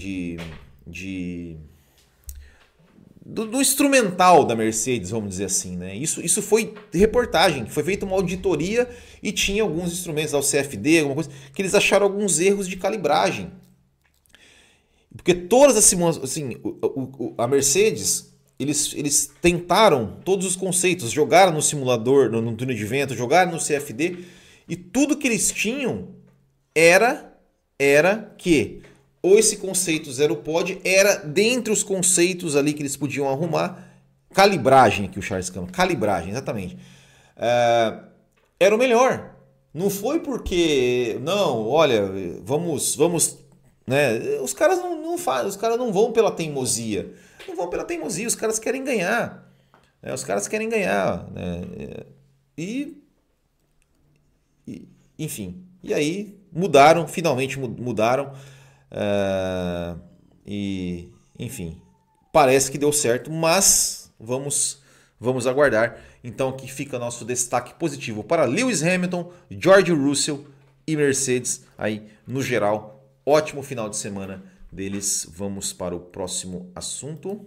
do instrumental da Mercedes, vamos dizer assim, né? Isso foi reportagem, foi feita uma auditoria e tinha alguns instrumentos da CFD, alguma coisa, que eles acharam alguns erros de calibragem. Porque todas as simulações, assim, a Mercedes, eles tentaram todos os conceitos, jogaram no simulador, no túnel de vento, jogaram no CFD, e tudo que eles tinham era que ou esse conceito zero pod era dentre os conceitos ali que eles podiam arrumar. Calibragem, aqui o Charles Câmara, calibragem, exatamente. Era o melhor. Não foi porque, não, olha, vamos, né? Os caras não fazem, os caras não vão pela teimosia. Não vão pela teimosia, os caras querem ganhar. Né? Os caras querem ganhar. Né? Enfim, e aí mudaram, finalmente mudaram. E, enfim, parece que deu certo, mas vamos aguardar. Então aqui fica nosso destaque positivo para Lewis Hamilton, George Russell e Mercedes aí no geral. Ótimo final de semana deles. Vamos para o próximo assunto.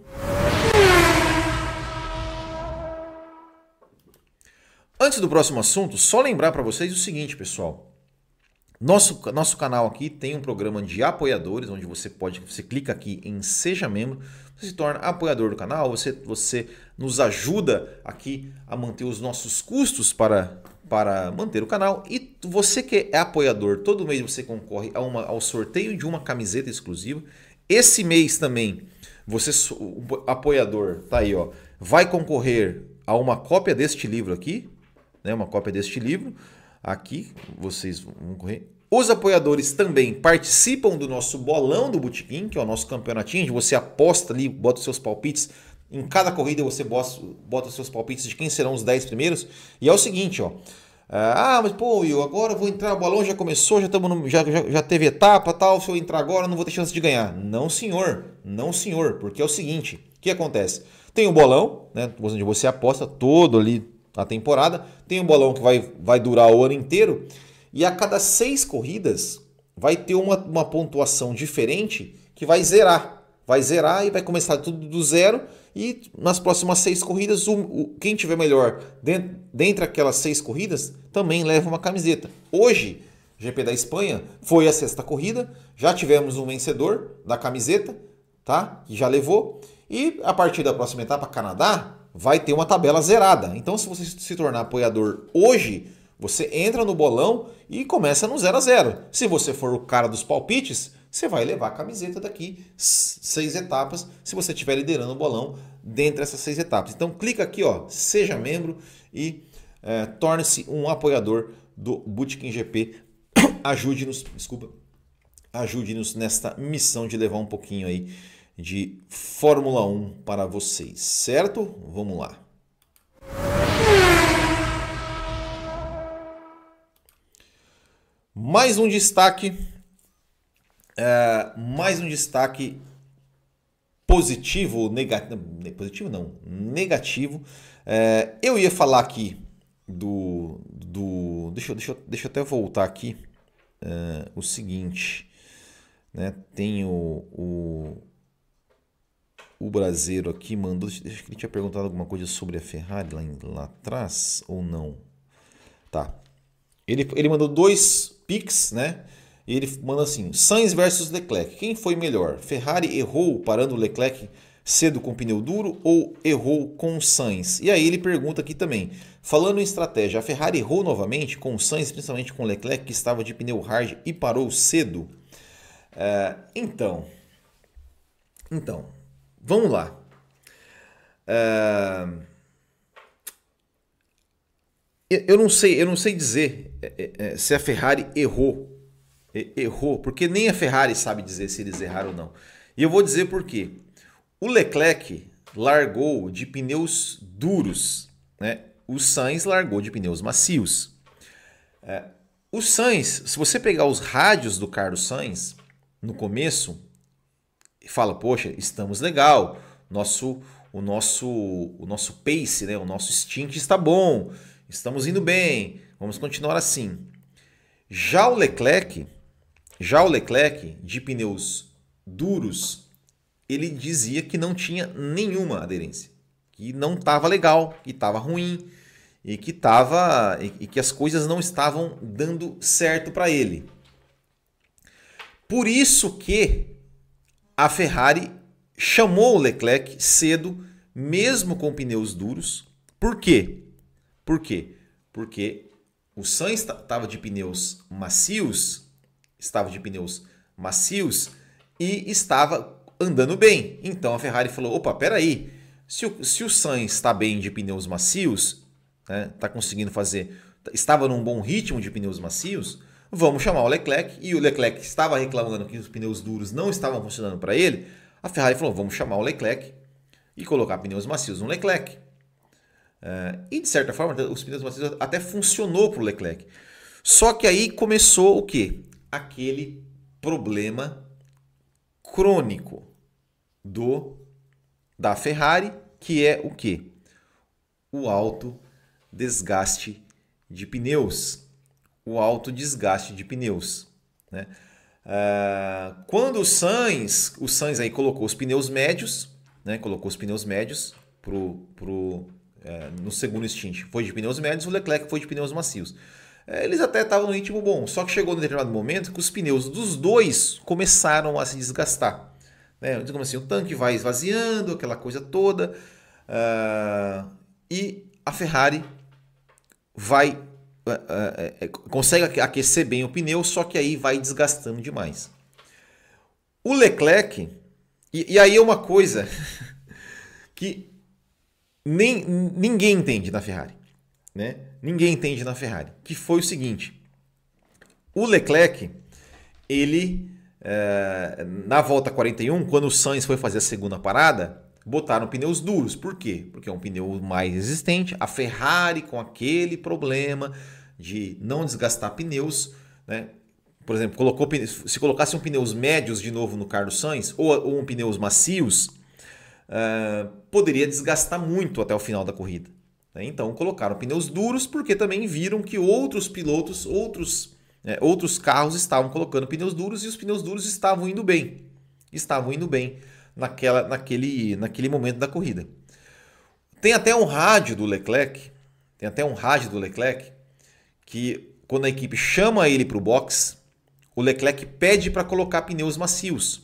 Antes do próximo assunto, só lembrar para vocês o seguinte, pessoal. Nosso canal aqui tem um programa de apoiadores, onde você clica aqui em Seja Membro, você se torna apoiador do canal, você nos ajuda aqui a manter os nossos custos para manter o canal. E você que é apoiador, todo mês você concorre ao sorteio de uma camiseta exclusiva. Esse mês também, o apoiador tá aí, ó, vai concorrer a uma cópia deste livro aqui, né, uma cópia deste livro. Aqui vocês vão correr. Os apoiadores também participam do nosso bolão do Botequim, que é o nosso campeonatinho, onde você aposta ali, bota os seus palpites. Em cada corrida você bota os seus palpites de quem serão os 10 primeiros. E é o seguinte, ó. Mas pô, eu agora vou entrar, o bolão já começou, já teve etapa, tal. Se eu entrar agora, não vou ter chance de ganhar. Não, senhor. Não, senhor. Porque é o seguinte, o que acontece? Tem o bolão, né, onde você aposta todo ali a temporada, tem um bolão que vai durar o ano inteiro, e a cada 6 corridas vai ter uma pontuação diferente que vai zerar. Vai zerar e vai começar tudo do zero, e nas próximas 6 corridas, quem tiver melhor dentre aquelas 6 corridas também leva uma camiseta. Hoje, GP da Espanha, foi a 6ª corrida, já tivemos um vencedor da camiseta, tá? Que já levou, e a partir da próxima etapa, Canadá, vai ter uma tabela zerada. Então, se você se tornar apoiador hoje, você entra no bolão e começa no 0 a 0. Se você for o cara dos palpites, você vai levar a camiseta daqui 6 etapas, se você estiver liderando o bolão dentre essas 6 etapas. Então, clica aqui, ó, seja membro e torne-se um apoiador do Botequim GP. Ajude-nos nesta missão de levar um pouquinho aí de Fórmula 1 para vocês, certo? Vamos lá. Mais um destaque positivo, positivo não, negativo. Eu ia falar aqui deixa eu até voltar aqui, o seguinte, né? Tem o brasileiro aqui mandou, acho que ele tinha perguntado alguma coisa sobre a Ferrari lá atrás, ou não? Tá. Ele mandou 2 pics, né? E ele manda assim: Sainz versus Leclerc. Quem foi melhor? Ferrari errou parando o Leclerc cedo com pneu duro ou errou com o Sainz? E aí ele pergunta aqui também: falando em estratégia, a Ferrari errou novamente com o Sainz, principalmente com o Leclerc, que estava de pneu hard e parou cedo? Então, vamos lá. Eu não sei dizer se a Ferrari errou, porque nem a Ferrari sabe dizer se eles erraram ou não. E eu vou dizer por quê. O Leclerc largou de pneus duros, né? O Sainz largou de pneus macios. O Sainz, se você pegar os rádios do Carlos Sainz no começo, fala, poxa, estamos legal, o nosso pace, né? O nosso stint está bom, estamos indo bem, vamos continuar assim. Já o Leclerc, de pneus duros, ele dizia que não tinha nenhuma aderência, que não estava legal, que estava ruim e que as coisas não estavam dando certo para ele. Por isso que a Ferrari chamou o Leclerc cedo, mesmo com pneus duros. Por quê? Porque o Sainz estava de pneus macios, e estava andando bem. Então a Ferrari falou, opa, peraí, se o Sainz está bem de pneus macios, né, tá conseguindo estava num bom ritmo de pneus macios, vamos chamar o Leclerc. E o Leclerc estava reclamando que os pneus duros não estavam funcionando para ele. A Ferrari falou, vamos chamar o Leclerc e colocar pneus macios no Leclerc. E de certa forma, os pneus macios até funcionou para o Leclerc. Só que aí começou o quê? aquele problema crônico da Ferrari, que é o quê? O alto desgaste de pneus. O alto desgaste de pneus, né? Quando o Sainz aí colocou os pneus médios, né? Colocou os pneus médios no segundo stint, foi de pneus médios, o Leclerc foi de pneus macios. Eles até estavam no ritmo bom, só que chegou num determinado momento que os pneus dos dois começaram a se desgastar, né? Digamos assim, o tanque vai esvaziando, aquela coisa toda, e a Ferrari consegue aquecer bem o pneu, só que aí vai desgastando demais. O Leclerc, e aí é uma coisa que ninguém entende na Ferrari, né? Ninguém entende na Ferrari, que foi o seguinte: o Leclerc, ele na volta 41, quando o Sainz foi fazer a segunda parada, botaram pneus duros. Por quê? Porque é um pneu mais resistente. A Ferrari, com aquele problema de não desgastar pneus, né? Por exemplo, se colocasse pneus médios de novo no Carlos Sainz, ou pneus macios, poderia desgastar muito até o final da corrida. Então colocaram pneus duros, porque também viram que outros pilotos, outros carros estavam colocando pneus duros, e os pneus duros estavam indo bem. Estavam indo bem naquele momento da corrida. Tem até um rádio do Leclerc, que quando a equipe chama ele para o box, o Leclerc pede para colocar pneus macios.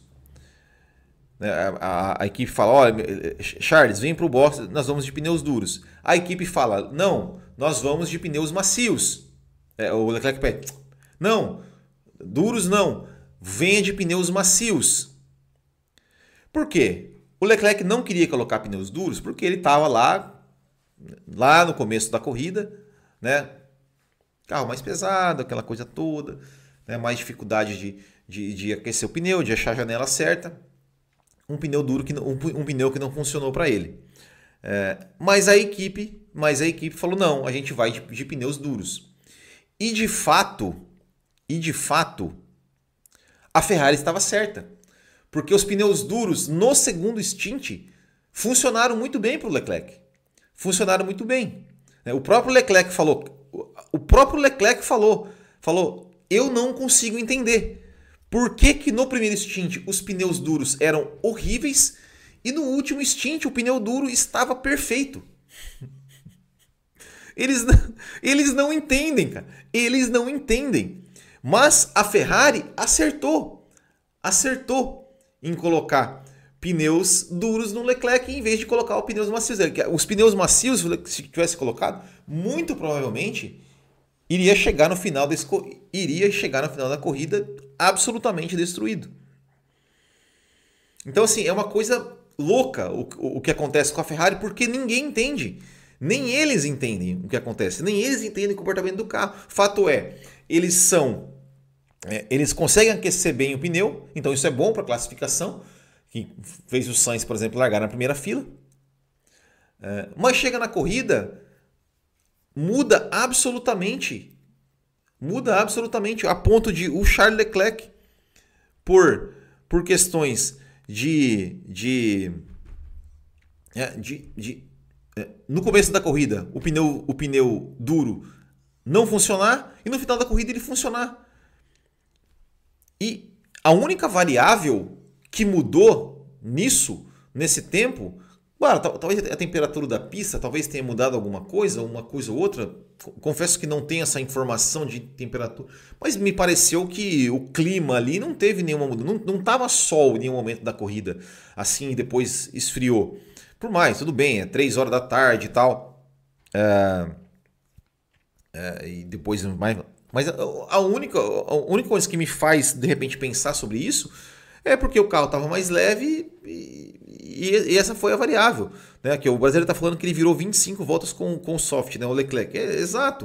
A equipe fala: olha, Charles, vem para o box, nós vamos de pneus duros. A equipe fala: não, nós vamos de pneus macios. O Leclerc pede: não, duros não, venha de pneus macios. Por quê? O Leclerc não queria colocar pneus duros porque ele estava lá no começo da corrida, né? Carro mais pesado, aquela coisa toda, né? Mais dificuldade de aquecer o pneu, de achar a janela certa. Um pneu duro, um pneu que não funcionou para ele. Mas a equipe falou: não, a gente vai de pneus duros. E de fato, a Ferrari estava certa. Porque os pneus duros no segundo stint funcionaram muito bem para o Leclerc. Funcionaram muito bem. O próprio Leclerc falou: eu não consigo entender por que no primeiro stint os pneus duros eram horríveis e no último stint o pneu duro estava perfeito. Eles não entendem, cara. Eles não entendem. Mas a Ferrari acertou em colocar pneus duros no Leclerc em vez de colocar os pneus macios. Os pneus macios, se tivesse colocado, muito provavelmente iria chegar no final da corrida absolutamente destruído. Então, assim, é uma coisa louca o que acontece com a Ferrari, porque ninguém entende. Nem eles entendem o que acontece. Nem eles entendem o comportamento do carro. Fato é, eles conseguem aquecer bem o pneu, então isso é bom para a classificação, que fez o Sainz, por exemplo, largar na primeira fila. Mas chega na corrida, muda absolutamente, a ponto de o Charles Leclerc, por questões no começo da corrida, o pneu duro não funcionar, e no final da corrida ele funcionar. E a única variável que mudou nesse tempo, claro, talvez a temperatura da pista, talvez tenha mudado alguma coisa, uma coisa ou outra. Confesso que não tenho essa informação de temperatura, mas me pareceu que o clima ali não teve nenhuma mudança, não estava sol em nenhum momento da corrida, assim, e depois esfriou. Por mais, tudo bem, é 3 horas da tarde e tal, e depois mais... Mas a única coisa que me faz, de repente, pensar sobre isso é porque o carro estava mais leve e essa foi a variável. Né? Que o brasileiro está falando que ele virou 25 voltas com o soft, né? O Leclerc. Exato.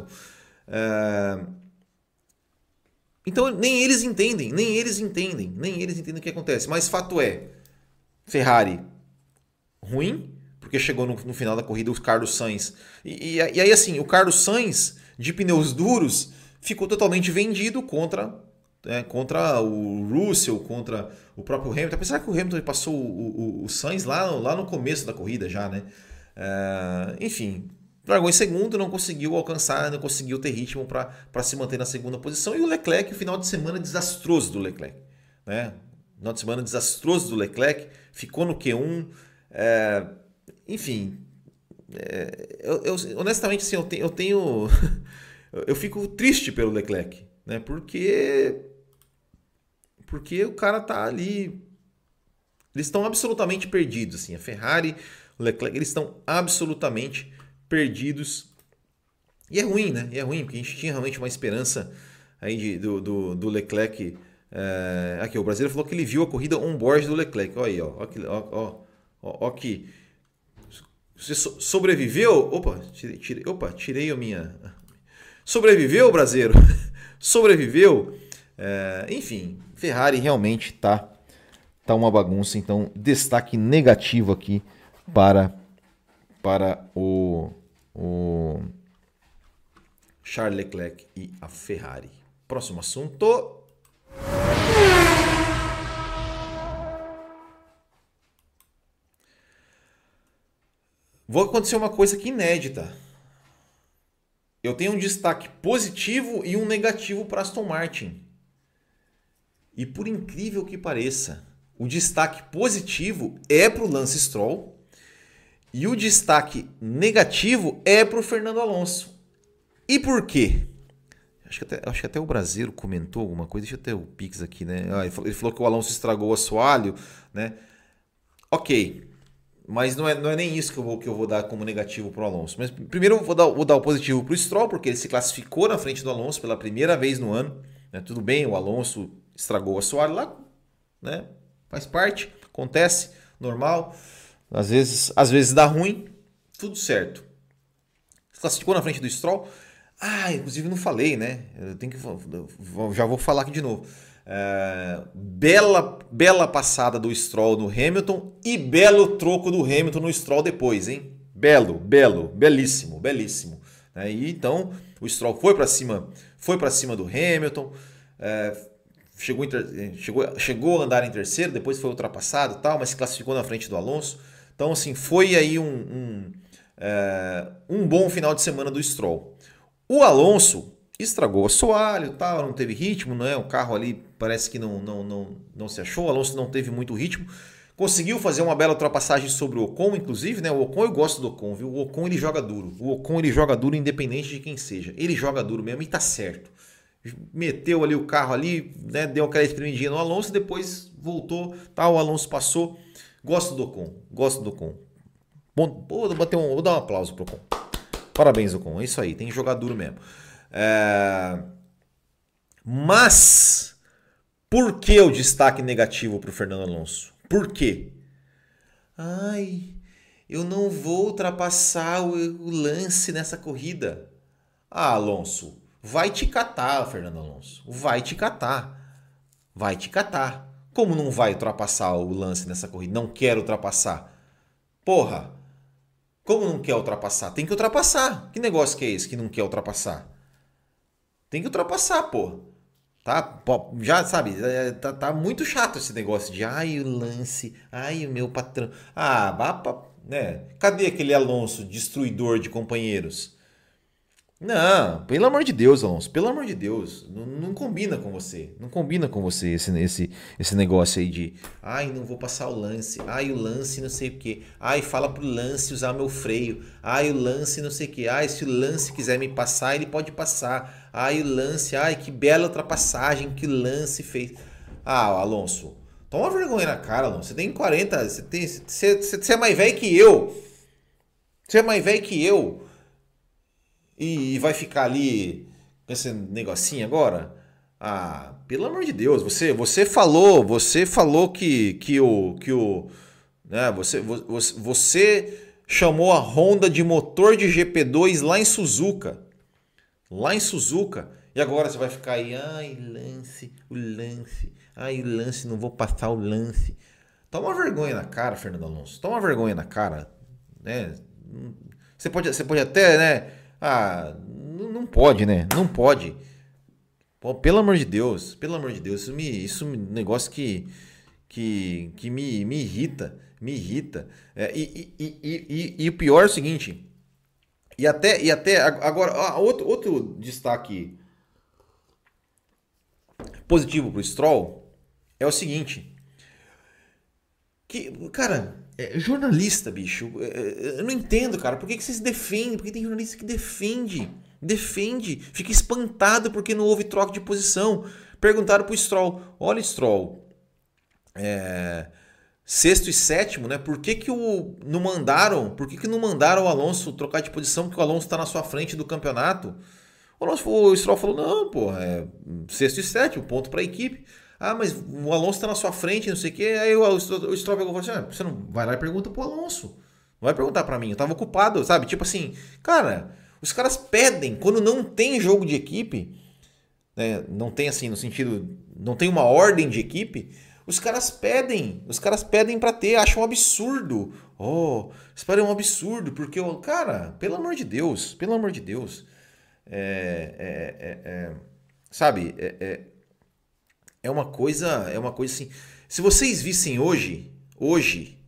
Então, nem eles entendem o que acontece. Mas fato é, Ferrari ruim, porque chegou no final da corrida o Carlos Sainz. E aí, assim, o Carlos Sainz, de pneus duros, ficou totalmente vendido contra contra o Russell, contra o próprio Hamilton. Apesar que o Hamilton passou o Sainz lá no começo da corrida já, né? Enfim, largou em segundo, não conseguiu alcançar, não conseguiu ter ritmo para se manter na segunda posição. E o Leclerc, o final de semana desastroso do Leclerc, né? Final de semana desastroso do Leclerc, ficou no Q1. Enfim, honestamente, assim, eu tenho eu fico triste pelo Leclerc, né? Porque o cara tá ali, eles estão absolutamente perdidos, assim, a Ferrari, o Leclerc, eles estão absolutamente perdidos. E é ruim, né? E é ruim, porque a gente tinha realmente uma esperança aí do Leclerc. Aqui, o brasileiro falou que ele viu a corrida on-board do Leclerc. Olha aí, ó aqui. Você sobreviveu? Opa, tirei a minha. Sobreviveu, brasileiro? Sobreviveu? Enfim, Ferrari realmente tá uma bagunça. Então, destaque negativo aqui para o Charles Leclerc e a Ferrari. Próximo assunto. Vou acontecer uma coisa aqui inédita. Eu tenho um destaque positivo e um negativo para Aston Martin. E por incrível que pareça, o destaque positivo é para o Lance Stroll e o destaque negativo é para o Fernando Alonso. E por quê? Acho que até o brasileiro comentou alguma coisa. Deixa eu ter o Pix aqui, né? Ele falou que o Alonso estragou o assoalho, né? Ok, mas não é nem isso que eu vou dar como negativo para o Alonso. Mas primeiro eu vou dar o positivo para o Stroll, porque ele se classificou na frente do Alonso pela primeira vez no ano, né? Tudo bem, o Alonso estragou o assoalho lá, né? Faz parte, acontece, normal. Às vezes dá ruim, tudo certo. Se classificou na frente do Stroll. Inclusive não falei, né? Já vou falar aqui de novo. Bela passada do Stroll no Hamilton e belo troco do Hamilton no Stroll depois, hein? Belíssimo. E então o Stroll foi para cima do Hamilton, chegou a andar em terceiro, depois foi ultrapassado e tal, mas se classificou na frente do Alonso. Então assim, foi aí um bom final de semana do Stroll. O Alonso estragou o assoalho, tal, não teve ritmo, né? O carro ali parece que não se achou. O Alonso não teve muito ritmo. Conseguiu fazer uma bela ultrapassagem sobre o Ocon, inclusive, né? O Ocon, eu gosto do Ocon, viu? O Ocon ele joga duro. O Ocon ele joga duro independente de quem seja. Ele joga duro mesmo e tá certo. Meteu ali o carro ali, né? Deu aquela espremidinha no Alonso, depois voltou, tal, o Alonso passou. Gosto do Ocon. Bom, vou dar um aplauso pro Ocon. Parabéns, Ocon. É isso aí, tem que jogar duro mesmo. Mas, por que o destaque negativo para o Fernando Alonso? Por quê? Eu não vou ultrapassar o Lance nessa corrida. Alonso, vai te catar, Fernando Alonso. Vai te catar. Como não vai ultrapassar o Lance nessa corrida? Não quer ultrapassar. Porra. Como não quer ultrapassar? Tem que ultrapassar. Que negócio que é esse que não quer ultrapassar? Tem que ultrapassar, pô. Tá? Já sabe, tá muito chato esse negócio de o Lance, o meu patrão. Né? Cadê aquele Alonso destruidor de companheiros? Não, pelo amor de Deus, Alonso, pelo amor de Deus, não combina com você. Não combina com você esse negócio aí de não vou passar o Lance, o Lance não sei o que, fala pro Lance usar meu freio, o Lance não sei o que, se o Lance quiser me passar, ele pode passar, o Lance, que bela ultrapassagem que o Lance fez. Alonso, toma vergonha na cara, Alonso, você tem 40, você é mais velho que eu, e vai ficar ali com esse negocinho agora? Pelo amor de Deus, você falou que o né, você chamou a Honda de motor de GP2 lá em Suzuka. E agora você vai ficar aí, o Lance, não vou passar o Lance. Toma vergonha na cara, Fernando Alonso. Toma vergonha na cara, né? Você pode até, né? Não pode, né? Não pode. Pô, pelo amor de Deus, isso é um negócio que me irrita, me irrita. E o pior é o seguinte, e até agora, outro destaque positivo pro Stroll é o seguinte, que, cara, jornalista, bicho, eu não entendo, cara, por que vocês defendem? Por que tem jornalista que defende, fica espantado porque não houve troca de posição. Perguntaram pro Stroll, olha Stroll, sexto e sétimo, né? Por que não mandaram o Alonso trocar de posição, que o Alonso está na sua frente do campeonato? O Stroll falou, não, porra, sexto e sétimo, ponto para a equipe. Ah, mas o Alonso está na sua frente, não sei o quê. Aí o Stroll pegou e falou assim, você não vai lá e pergunta pro Alonso. Não vai perguntar para mim, eu tava ocupado, sabe? Tipo assim, cara, os caras pedem, quando não tem jogo de equipe, né, não tem assim, no sentido, não tem uma ordem de equipe, os caras pedem para ter, acham um absurdo. Oh, isso é um absurdo, porque, cara, pelo amor de Deus, sabe, é uma coisa assim. Se vocês vissem hoje,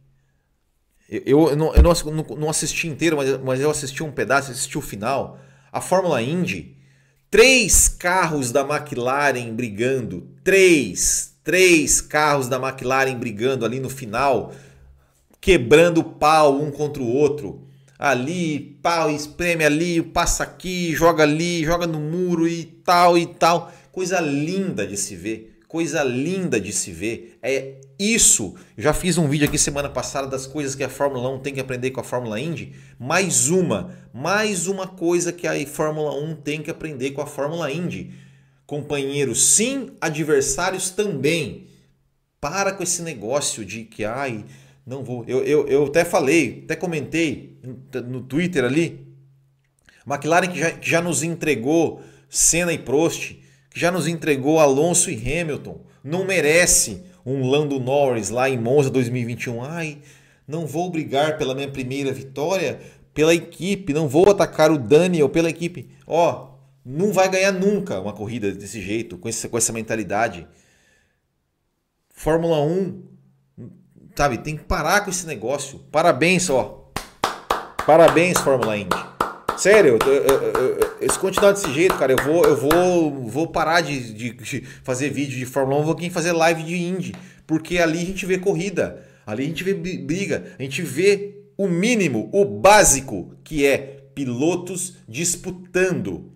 eu não assisti inteiro, mas eu assisti um pedaço, assisti o final. A Fórmula Indy, 3 carros da McLaren brigando, três carros da McLaren brigando ali no final, quebrando pau um contra o outro. Ali, pau, espreme ali, passa aqui, joga ali, joga no muro e tal e tal. Coisa linda de se ver. Coisa linda de se ver. É isso. Eu já fiz um vídeo aqui semana passada das coisas que a Fórmula 1 tem que aprender com a Fórmula Indy. Mais uma coisa que a Fórmula 1 tem que aprender com a Fórmula Indy. Companheiros sim, adversários também. Para com esse negócio de que, não vou. Eu até falei, até comentei no Twitter ali. McLaren que já nos entregou Senna e Prost, que já nos entregou Alonso e Hamilton, não merece um Lando Norris lá em Monza 2021. Não vou brigar pela minha primeira vitória pela equipe, não vou atacar o Daniel pela equipe. Não vai ganhar nunca uma corrida desse jeito, com essa mentalidade. Fórmula 1, sabe, tem que parar com esse negócio. Parabéns, Parabéns, Fórmula Indy. Sério, se continuar desse jeito, cara, eu vou parar de fazer vídeo de Fórmula 1, vou aqui fazer live de Indy, porque ali a gente vê corrida, ali a gente vê briga, a gente vê o mínimo, o básico, que é pilotos disputando.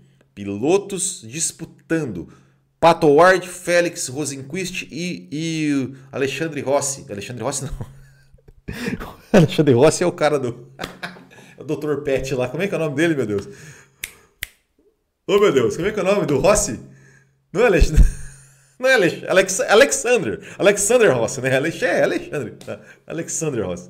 Pato Ward, Félix Rosenqvist e Alexandre Rossi. Alexandre Rossi não. Alexandre Rossi é o cara do... o Dr. Pet lá. Como é que é o nome dele, meu Deus? Oh, meu Deus. Como é que é o nome do Rossi? Não é Alexandre. Não é Alexander. Alexander Rossi, né? Alexandre. Alexander Rossi.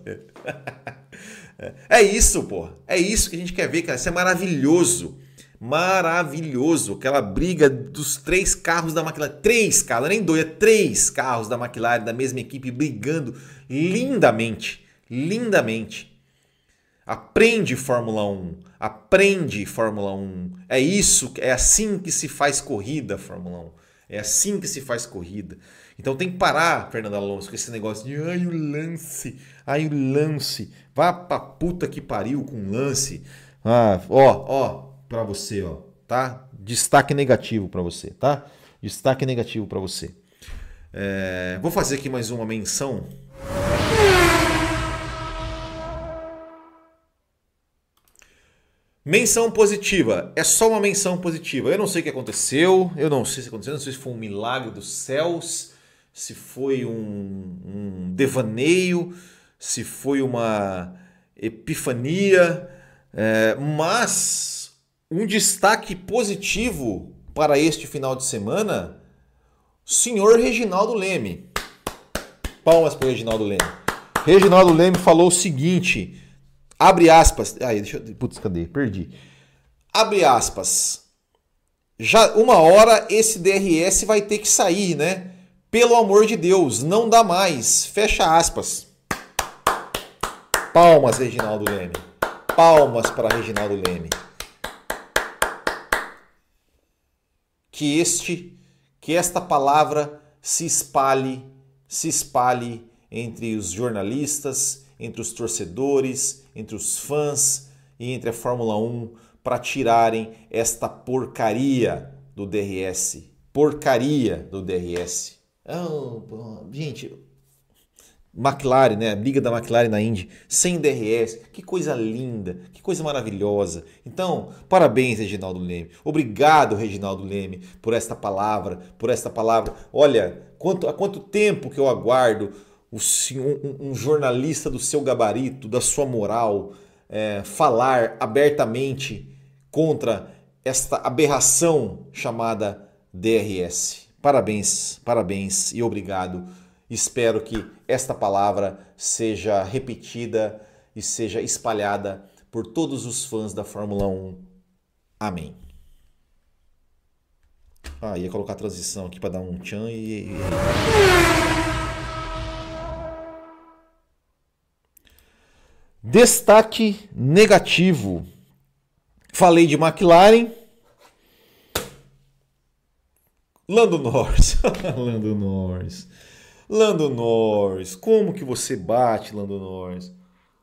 É isso, pô. É isso que a gente quer ver, cara. Isso é maravilhoso. Maravilhoso. Aquela briga dos 3 carros da McLaren. 3 carros, não é nem 2, é 3 carros da McLaren, da mesma equipe, brigando lindamente. Lindamente. Aprende Fórmula 1. Aprende Fórmula 1. É isso, é assim que se faz corrida, Fórmula 1. É assim que se faz corrida. Então tem que parar, Fernando Alonso, com esse negócio de o lance. Vá pra puta que pariu com lance. Pra você, tá? Destaque negativo pra você, tá? Destaque negativo pra você. Vou fazer aqui mais uma menção. Menção positiva. É só uma menção positiva. Eu não sei o que aconteceu. Eu não sei se aconteceu. Não sei se foi um milagre dos céus. Se foi um devaneio. Se foi uma epifania. Mas um destaque positivo para este final de semana. Senhor Reginaldo Leme. Palmas para o Reginaldo Leme. Reginaldo Leme falou o seguinte... Abre aspas. Cadê? Perdi. Abre aspas. Já uma hora esse DRS vai ter que sair, né? Pelo amor de Deus, não dá mais. Fecha aspas. Palmas, Reginaldo Leme. Palmas para Reginaldo Leme. que esta palavra se espalhe entre os jornalistas, entre os torcedores, entre os fãs e entre a Fórmula 1 para tirarem esta porcaria do DRS. Porcaria do DRS. Gente, McLaren, né? A briga da McLaren na Indy, sem DRS, que coisa linda, que coisa maravilhosa. Então, parabéns, Reginaldo Leme. Obrigado, Reginaldo Leme, por esta palavra, Olha, há quanto tempo que eu aguardo um jornalista do seu gabarito, da sua moral, falar abertamente contra esta aberração chamada DRS. Parabéns, parabéns e obrigado. Espero que esta palavra seja repetida e seja espalhada por todos os fãs da Fórmula 1. Amém. Ia colocar a transição aqui para dar um tchan e... Destaque negativo. Falei de McLaren. Lando Norris. Lando Norris. Como que você bate, Lando Norris?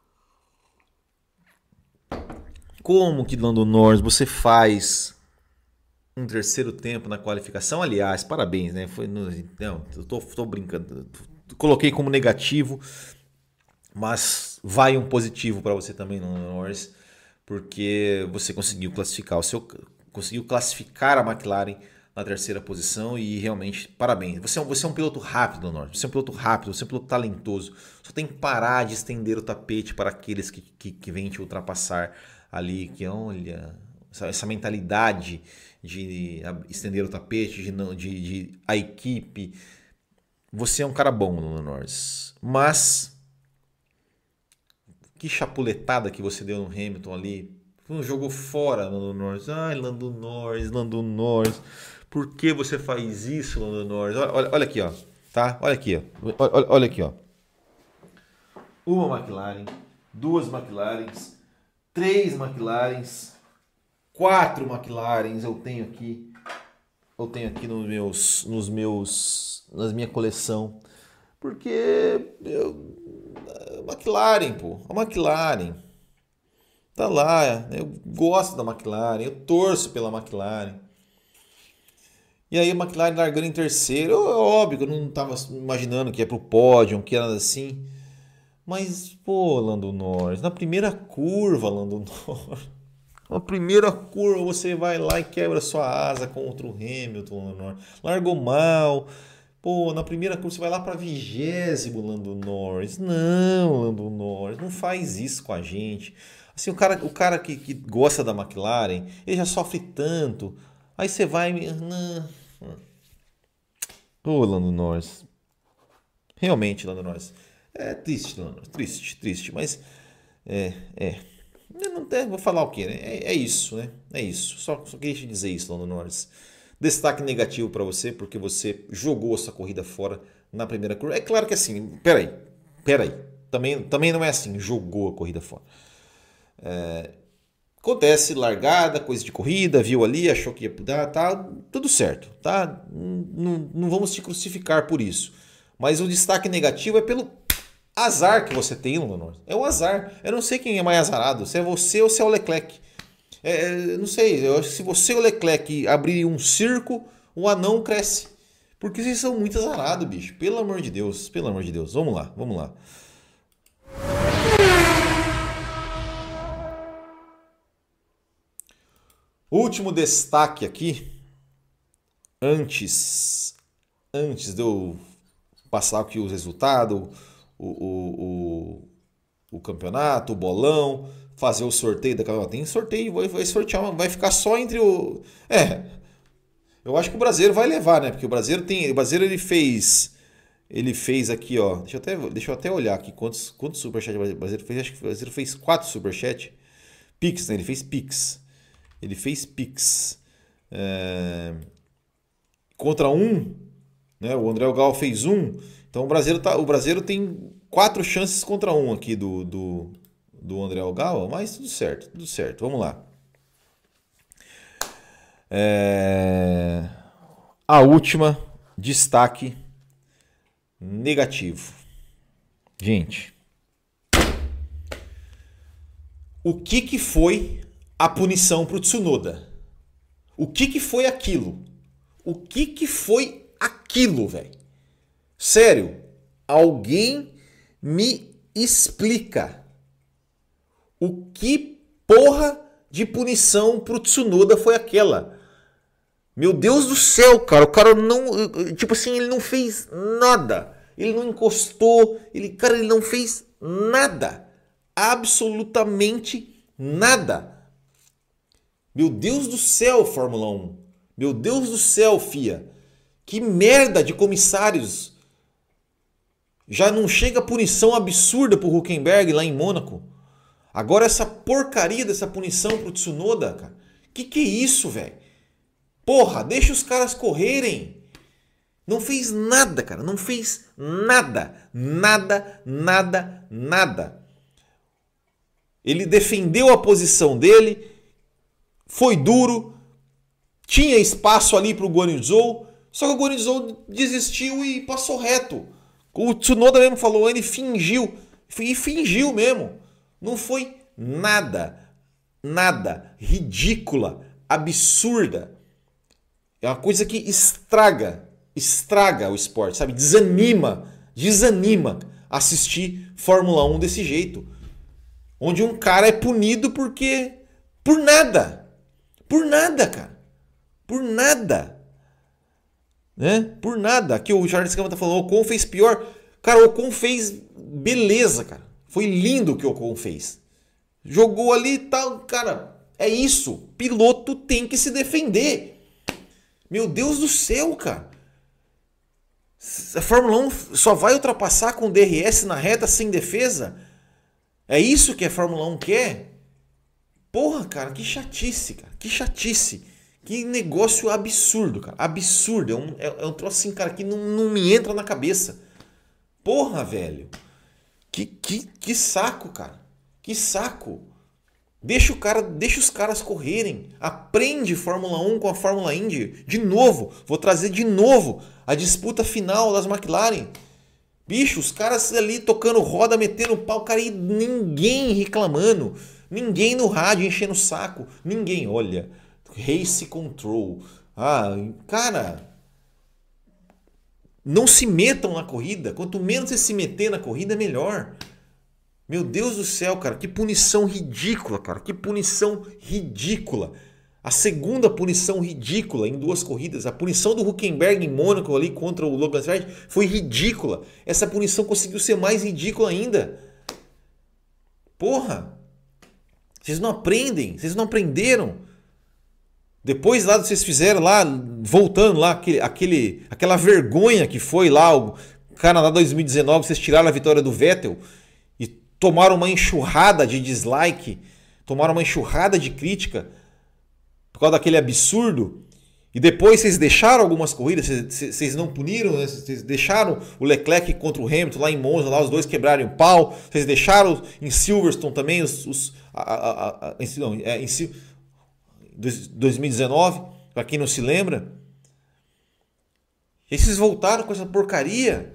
Como que, Lando Norris, você faz um terceiro tempo na qualificação? Aliás, parabéns, né? Não, eu tô brincando. Coloquei como negativo, mas vai um positivo para você também, Lando Norris, porque você conseguiu classificar a McLaren na terceira posição e realmente parabéns. Você é um piloto rápido, Lando Norris. Você é um piloto rápido, você é um piloto talentoso. Só tem que parar de estender o tapete para aqueles que vêm te ultrapassar ali, que olha, essa mentalidade de estender o tapete, de a equipe. Você é um cara bom, Lando Norris, mas que chapuletada que você deu no Hamilton ali. Jogou fora, Lando Norris. Ai, Lando Norris. Por que você faz isso, Lando Norris? Olha aqui, ó. Tá? Olha aqui, ó. Olha aqui, ó. Uma McLaren, duas McLarens, três McLarens, quatro McLarens eu tenho aqui. Eu tenho aqui na minha coleção. Porque a McLaren, pô. A McLaren tá lá. Eu gosto da McLaren. Eu torço pela McLaren. E aí a McLaren largando em terceiro. Óbvio que eu não tava imaginando que ia pro pódio, que era nada assim. Mas, pô, Lando Norris, na primeira curva, Lando Norris. Na primeira curva você vai lá e quebra sua asa contra o Hamilton, Lando Norris. Largou mal. Pô, na primeira curva você vai lá para 20º, Lando Norris. Não, Lando Norris, não faz isso com a gente. Assim, o cara que gosta da McLaren, ele já sofre tanto. Aí você vai... Ô, Lando Norris. Realmente, Lando Norris. É triste, Lando Norris. Triste. Mas... Eu não vou falar o quê, né? É isso, né? É isso. Só queria te dizer isso, Lando Norris. Destaque negativo para você, porque você jogou essa corrida fora na primeira curva. É claro que assim, peraí. Também não é assim, jogou a corrida fora. Acontece, largada, coisa de corrida, viu ali, achou que ia dar, tá tudo certo, tá? Não vamos te crucificar por isso. Mas o destaque negativo é pelo azar que você tem, Lando Norris. É o azar. Eu não sei quem é mais azarado, se é você ou se é o Leclerc. Não sei, eu acho que se você e o Leclerc abrirem um circo, o anão cresce. Porque vocês são muito azarados, bicho. Pelo amor de Deus. Vamos lá. Último destaque aqui. Antes de eu passar aqui os resultados, o campeonato, o bolão, fazer o sorteio da campeonato. Tem sorteio, vai sortear, vai ficar só entre o... eu acho que o brasileiro vai levar, né? Porque o brasileiro ele fez aqui, ó. Deixa eu até olhar aqui quantos superchat o brasileiro fez. Acho que o brasileiro fez 4 superchat. Pix, né? Ele fez Pix. Contra um, né? O André Gal fez 1. Então o brasileiro tem 4 chances contra 1 aqui do André Algal, mas tudo certo. Vamos lá. a última, destaque negativo. Gente, o que foi a punição para o Tsunoda? O que foi aquilo? O que foi aquilo, velho? Sério, alguém me explica o que porra de punição para o Tsunoda foi aquela? Meu Deus do céu, cara, o cara não, tipo assim, ele não fez nada. Ele não encostou, ele não fez nada. Absolutamente nada. Meu Deus do céu, Fórmula 1. Meu Deus do céu, FIA. Que merda de comissários. Já não chega a punição absurda pro Hülkenberg lá em Mônaco. Agora essa porcaria dessa punição pro Tsunoda, cara. Que é isso, velho? Porra, deixa os caras correrem. Não fez nada, cara. Não fez nada. Nada, nada, nada. Ele defendeu a posição dele. Foi duro. Tinha espaço ali pro Guan Yu Zhou. Só que o Guan Yu Zhou desistiu e passou reto. O Tsunoda mesmo falou, ele fingiu. E fingiu mesmo. Não foi nada. Nada. Ridícula. Absurda. É uma coisa que estraga o esporte, sabe? Desanima assistir Fórmula 1 desse jeito. Onde um cara é punido porque... Por nada, cara. Por nada. Né? Por nada. Aqui o Charles Câmara tá falando, o Ocon fez pior. Cara, o Ocon fez beleza, cara. Foi lindo o que o Ocon fez. Jogou ali e tal, cara. É isso. Piloto tem que se defender. Meu Deus do céu, cara. A Fórmula 1 só vai ultrapassar com DRS na reta sem defesa? É isso que a Fórmula 1 quer? Porra, cara, que chatice, cara. Que chatice. Que negócio absurdo, cara. Absurdo. É um troço assim, cara, que não me entra na cabeça. Porra, velho. Que saco, cara. Que saco. Deixa os caras correrem. Aprende Fórmula 1 com a Fórmula Indy. De novo. Vou trazer de novo a disputa final das McLaren. Bicho, os caras ali tocando roda, metendo pau, cara, e ninguém reclamando. Ninguém no rádio enchendo o saco. Ninguém, olha. Race Control. Ah, cara. Não se metam na corrida. Quanto menos você se meter na corrida, melhor. Meu Deus do céu, cara, que punição ridícula, cara, que punição ridícula. A segunda punição ridícula em 2 corridas, a punição do Hülkenberg em Mônaco ali contra o Logan Sargent foi ridícula. Essa punição conseguiu ser mais ridícula ainda. Porra, vocês não aprendem, vocês não aprenderam. Depois lá vocês fizeram lá, voltando lá, aquela vergonha que foi lá o Canadá 2019, vocês tiraram a vitória do Vettel. Tomaram uma enxurrada de dislike, tomaram uma enxurrada de crítica por causa daquele absurdo. E depois vocês deixaram algumas corridas, vocês não puniram, né? Vocês deixaram o Leclerc contra o Hamilton lá em Monza, lá os dois quebrarem o pau. Vocês deixaram em Silverstone também, em 2019, para quem não se lembra. E vocês voltaram com essa porcaria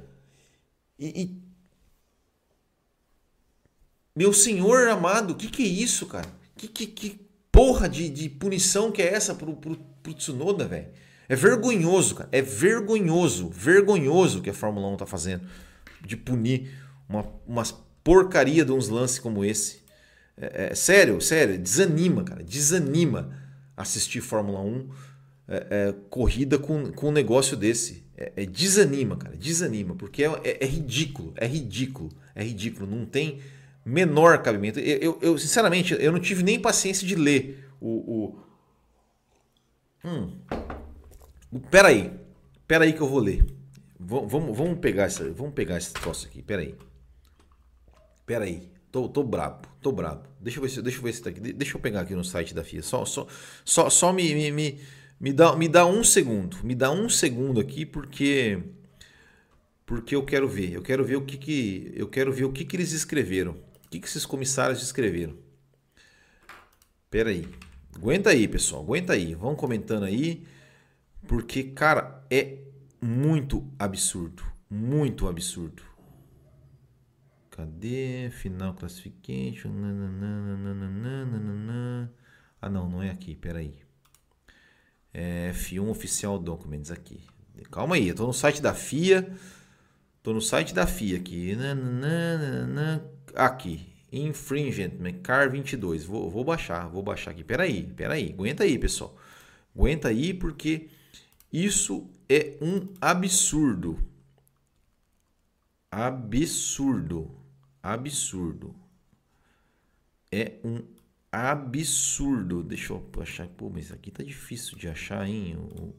Meu senhor amado, que é isso, cara? Que porra de punição que é essa pro Tsunoda, velho? É vergonhoso, cara. É vergonhoso o que a Fórmula 1 tá fazendo. De punir umas porcaria de uns lances como esse. Sério, desanima, cara. Desanima assistir Fórmula 1 corrida com um negócio desse. Desanima, cara. Desanima, porque é ridículo. É ridículo. Não tem... menor cabimento. Eu sinceramente, eu não tive nem paciência de ler Peraí que eu vou ler. Vamos pegar esse troço aqui. Peraí. Tô brabo. Deixa eu ver se tá aqui. Deixa eu pegar aqui no site da FIA. Só me dá um segundo. Me dá um segundo aqui porque eu quero ver. Eu quero ver o que eles escreveram. O que esses comissários escreveram? Pera aí. Aguenta aí, pessoal. Aguenta aí. Vão comentando aí. Porque, cara, é muito absurdo. Muito absurdo. Cadê? Final classification. Ah, não é aqui. Peraí. É F1 Oficial Documents aqui. Calma aí, eu tô no site da FIA. Tô no site da FIA aqui. Aqui. Infringement, Car 22. Vou baixar aqui. Peraí. Aguenta aí, pessoal. Aguenta aí, porque isso é um absurdo. Absurdo. É um absurdo. Deixa eu achar. Pô, mas aqui tá difícil de achar, hein?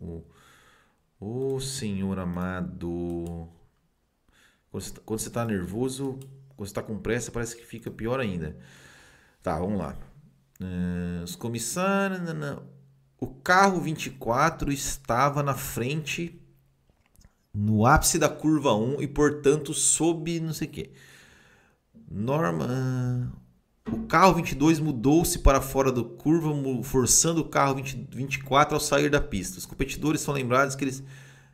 O senhor amado. Quando você tá nervoso, quando você tá com pressa, parece que fica pior ainda. Tá, vamos lá. Os comissários. O carro 24 estava na frente, no ápice da curva 1 e, portanto, sob não sei o que. O carro 22 mudou-se para fora da curva, forçando o carro 24 ao sair da pista. Os competidores são lembrados que eles...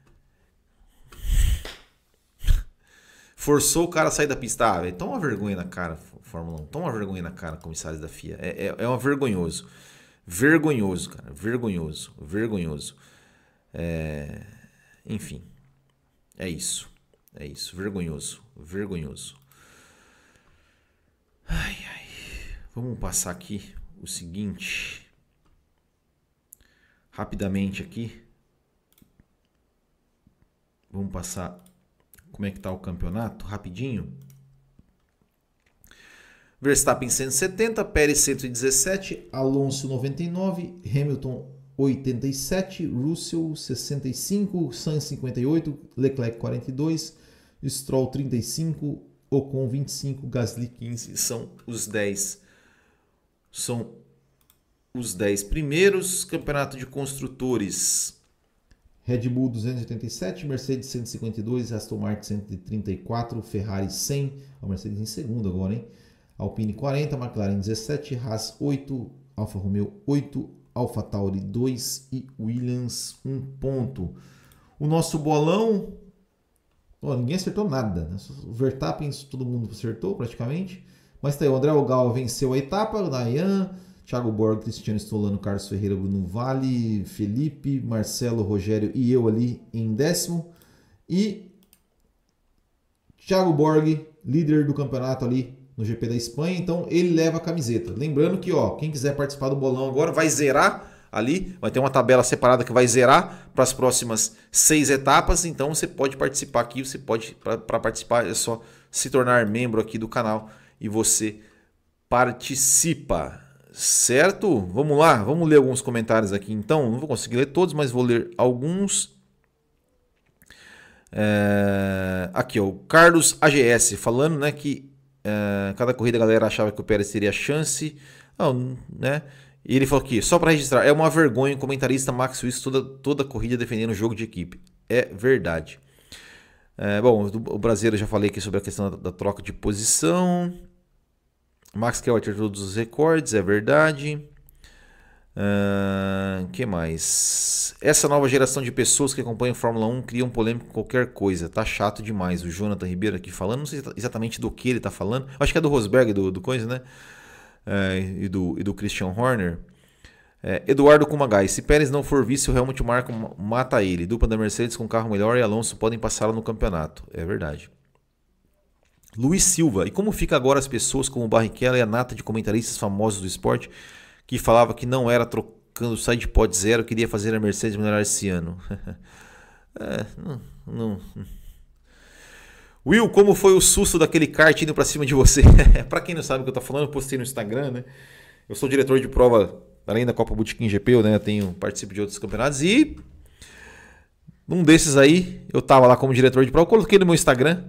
Forçou o cara a sair da pista. Ah, toma uma vergonha na cara, Fórmula 1. Toma uma vergonha na cara, comissários da FIA. É um vergonhoso. Vergonhoso, cara. Vergonhoso. Enfim. É isso. Vergonhoso. Ai. Vamos passar aqui o seguinte. Rapidamente aqui. Vamos passar como é que tá o campeonato, rapidinho. Verstappen 170, Pérez 117, Alonso 99, Hamilton 87, Russell 65, Sainz 58, Leclerc 42, Stroll 35, Ocon 25, Gasly 15. São os 10 primeiros. Campeonato de construtores. Red Bull 287, Mercedes 152, Aston Martin 134, Ferrari 100, a Mercedes em segundo agora, hein? Alpine 40, McLaren 17, Haas 8, Alfa Romeo 8, Alfa Tauri 2 e Williams 1 ponto. O nosso bolão, ninguém acertou nada, né? O Verstappen todo mundo acertou praticamente, mas tá aí, o André Ogawa venceu a etapa, o Nayan, Thiago Borg, Cristiano Stolano, Carlos Ferreira, Bruno Vale, Felipe, Marcelo, Rogério e eu ali em 10º. E Thiago Borg, líder do campeonato ali no GP da Espanha, então ele leva a camiseta. Lembrando que quem quiser participar do bolão agora vai zerar ali, vai ter uma tabela separada que vai zerar para as próximas 6 etapas, então você pode participar aqui, para participar é só se tornar membro aqui do canal e você participa. Certo? Vamos lá, vamos ler alguns comentários aqui então. Não vou conseguir ler todos, mas vou ler alguns. Aqui, o Carlos AGS falando, né, que cada corrida a galera achava que o Pérez teria chance. Não, né? E ele falou aqui, só para registrar, é uma vergonha o comentarista Max Wilson toda corrida defendendo o jogo de equipe. É verdade. Bom, o brasileiro já falei aqui sobre a questão da troca de posição. Max quer bater todos os recordes, é verdade. Que mais? Essa nova geração de pessoas que acompanham a Fórmula 1 criam polêmica com qualquer coisa. Tá chato demais. O Jonathan Ribeiro aqui falando. Não sei exatamente do que ele tá falando. Acho que é do Rosberg, do coisa, né? E do Christian Horner. Eduardo Kumagai. Se Pérez não for vice, o Helmut Marko mata ele. Dupla da Mercedes com carro melhor e Alonso podem passá-lo no campeonato. É verdade. Luiz Silva. E como fica agora as pessoas como o Barrichello e a nata de comentaristas famosos do esporte que falava que não era trocando sidepod zero, queria fazer a Mercedes melhorar esse ano? Não. Will, como foi o susto daquele kart indo pra cima de você? Pra quem não sabe o que eu tô falando, eu postei no Instagram, né? Eu sou diretor de prova, além da Copa Botequim GP, né? Participo de outros campeonatos e num desses aí, eu tava lá como diretor de prova, eu coloquei no meu Instagram.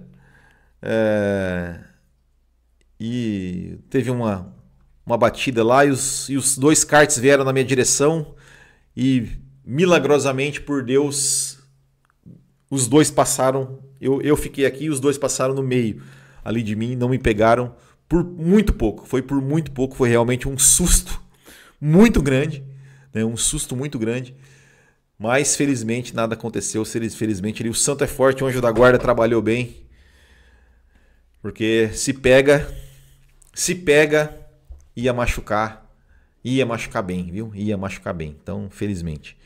E teve uma batida lá e os 2 karts vieram na minha direção e milagrosamente, por Deus, os 2 passaram. Eu fiquei aqui e os 2 passaram no meio ali de mim, não me pegaram por muito pouco. Foi por muito pouco, foi realmente um susto muito grande, né? Um susto muito grande. Mas felizmente nada aconteceu. Felizmente o santo é forte, o anjo da guarda trabalhou bem. Porque se pega, ia machucar bem, viu? Ia machucar bem. Então, felizmente.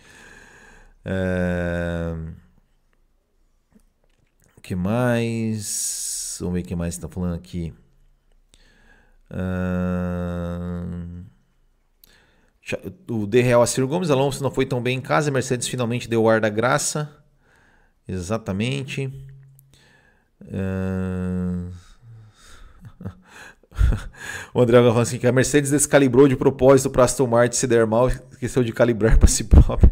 O que mais? Vamos ver o que mais está falando aqui. O D Real Ciro Gomes, Alonso não foi tão bem em casa. Mercedes finalmente deu o ar da graça. Exatamente. O André falando assim que a Mercedes descalibrou de propósito para Aston Martin se der mal, esqueceu de calibrar para si própria.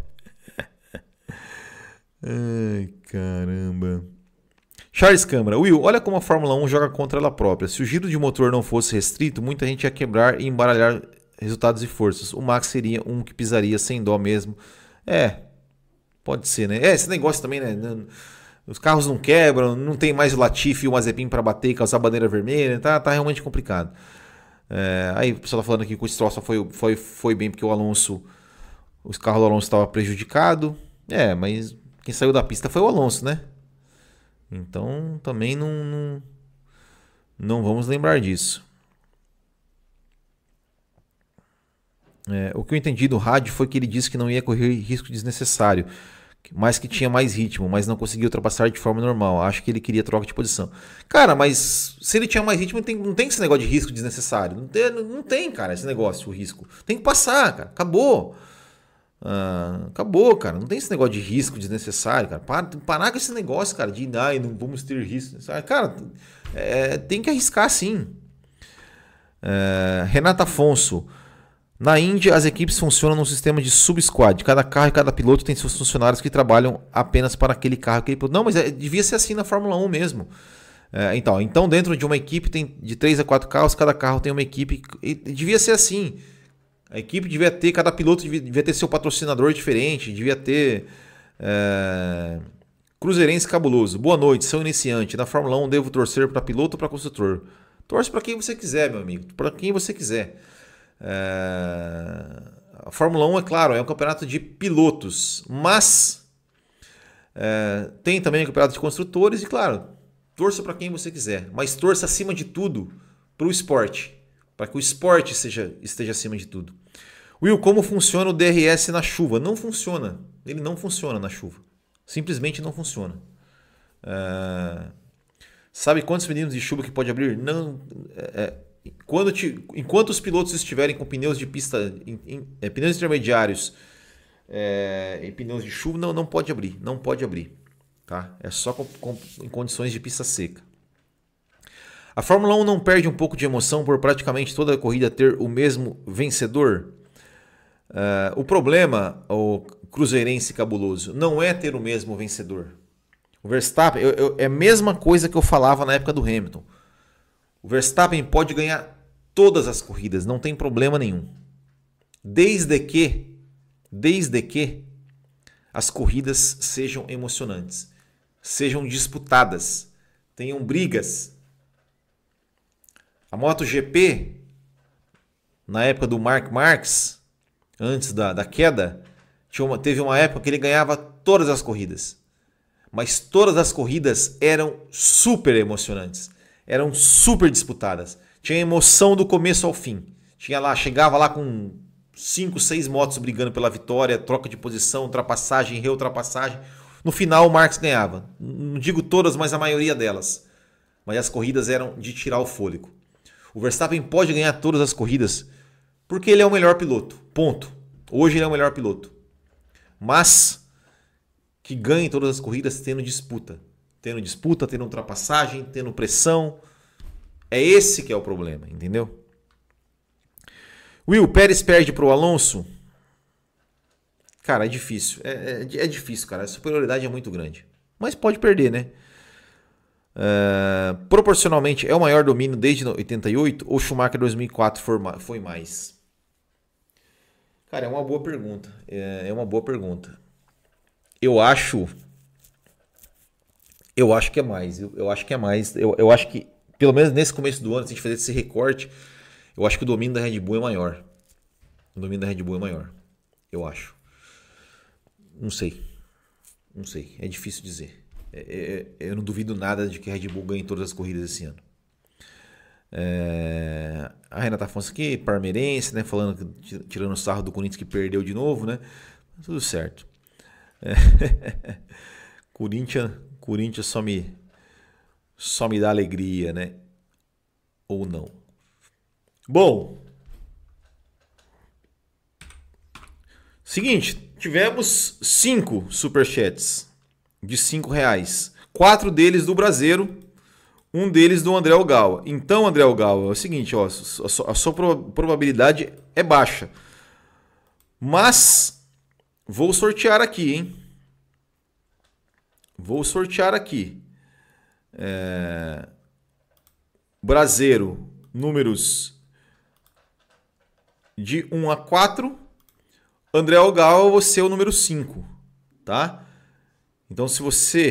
Ai, caramba. Charles Câmara. Will, olha como a Fórmula 1 joga contra ela própria. Se o giro de motor não fosse restrito, muita gente ia quebrar e embaralhar resultados e forças. O Max seria um que pisaria sem dó mesmo. Pode ser, né? Esse negócio também, né? Os carros não quebram, não tem mais o Latifi e o Mazepin para bater e causar bandeira vermelha. Tá realmente complicado. Aí o pessoal tá falando aqui que o Stroll só foi bem porque os carros do Alonso estavam prejudicados. Mas quem saiu da pista foi o Alonso, né? Então também não vamos lembrar disso. O que eu entendi do rádio foi que ele disse que não ia correr risco desnecessário, mas que tinha mais ritmo, mas não conseguia ultrapassar de forma normal. Acho que ele queria troca de posição. Cara, mas se ele tinha mais ritmo, não tem esse negócio de risco desnecessário. Não tem, cara, esse negócio, o risco. Tem que passar, cara. Acabou. Acabou, cara. Não tem esse negócio de risco desnecessário, cara. Parar com esse negócio, cara, de não vamos ter risco. Cara, tem que arriscar sim. Renata Afonso. Na Índia, as equipes funcionam num sistema de sub-squad. Cada carro e cada piloto tem seus funcionários que trabalham apenas para aquele carro. Não, mas devia ser assim na Fórmula 1 mesmo. Então, dentro de uma equipe tem de 3 a 4 carros, cada carro tem uma equipe. E devia ser assim. A equipe devia ter, cada piloto devia ter seu patrocinador diferente, devia ter... Cruzeirense Cabuloso. Boa noite, sou iniciante. Na Fórmula 1 devo torcer para piloto ou para construtor? Torce para quem você quiser, meu amigo. Para quem você quiser. A Fórmula 1, é claro, é um campeonato de pilotos, mas tem também o campeonato de construtores e, claro, torça para quem você quiser, mas torça acima de tudo para o esporte, para que o esporte esteja acima de tudo. Will, como funciona o DRS na chuva? Não funciona, ele não funciona na chuva, simplesmente não funciona. Sabe quantos milímetros de chuva que pode abrir? Não. Enquanto os pilotos estiverem com pneus de pista, pneus intermediários e pneus de chuva, não pode abrir. Não pode abrir. Tá? É só em condições de pista seca. A Fórmula 1 não perde um pouco de emoção por praticamente toda a corrida ter o mesmo vencedor? O problema, o cruzeirense cabuloso, não é ter o mesmo vencedor. O Verstappen é a mesma coisa que eu falava na época do Hamilton. O Verstappen pode ganhar todas as corridas, não tem problema nenhum. Desde que as corridas sejam emocionantes, sejam disputadas, tenham brigas. A MotoGP, na época do Marc Marques, antes da queda, teve uma época que ele ganhava todas as corridas. Mas todas as corridas eram super emocionantes. Eram super disputadas. Tinha emoção do começo ao fim. Chegava lá com 5, 6 motos brigando pela vitória, troca de posição, ultrapassagem, reultrapassagem. No final o Marques ganhava. Não digo todas, mas a maioria delas. Mas as corridas eram de tirar o fôlego. O Verstappen pode ganhar todas as corridas porque ele é o melhor piloto. Ponto. Hoje ele é o melhor piloto. Mas que ganhe todas as corridas tendo disputa. Tendo ultrapassagem, tendo pressão. É esse que é o problema, entendeu? Will, Pérez perde para o Alonso? Cara, é difícil. É difícil, cara. A superioridade é muito grande. Mas pode perder, né? Proporcionalmente, é o maior domínio desde 88 ou Schumacher 2004 foi mais? Cara, é uma boa pergunta. É uma boa pergunta. Eu acho que é mais. Eu acho que é mais. Eu acho que, pelo menos nesse começo do ano, se a gente fazer esse recorte, eu acho que o domínio da Red Bull é maior. O domínio da Red Bull é maior. Eu acho. Não sei. Não sei. É difícil dizer. Eu não duvido nada de que a Red Bull ganhe todas as corridas esse ano. A Renata Afonso aqui, parmeirense, né? Falando, tirando sarro do Corinthians que perdeu de novo, né? Tudo certo. Corinthians só me dá alegria, né? Ou não. Bom, seguinte, tivemos 5 superchats de R$5. 4 deles do Brasileiro, um deles do André Ogawa. Então, André Ogawa, é o seguinte, ó, a sua probabilidade é baixa. Mas vou sortear aqui, hein? Vou sortear aqui. Brasileiro, números de 1 a 4. André Ogawa, você é o número 5, tá? Então, se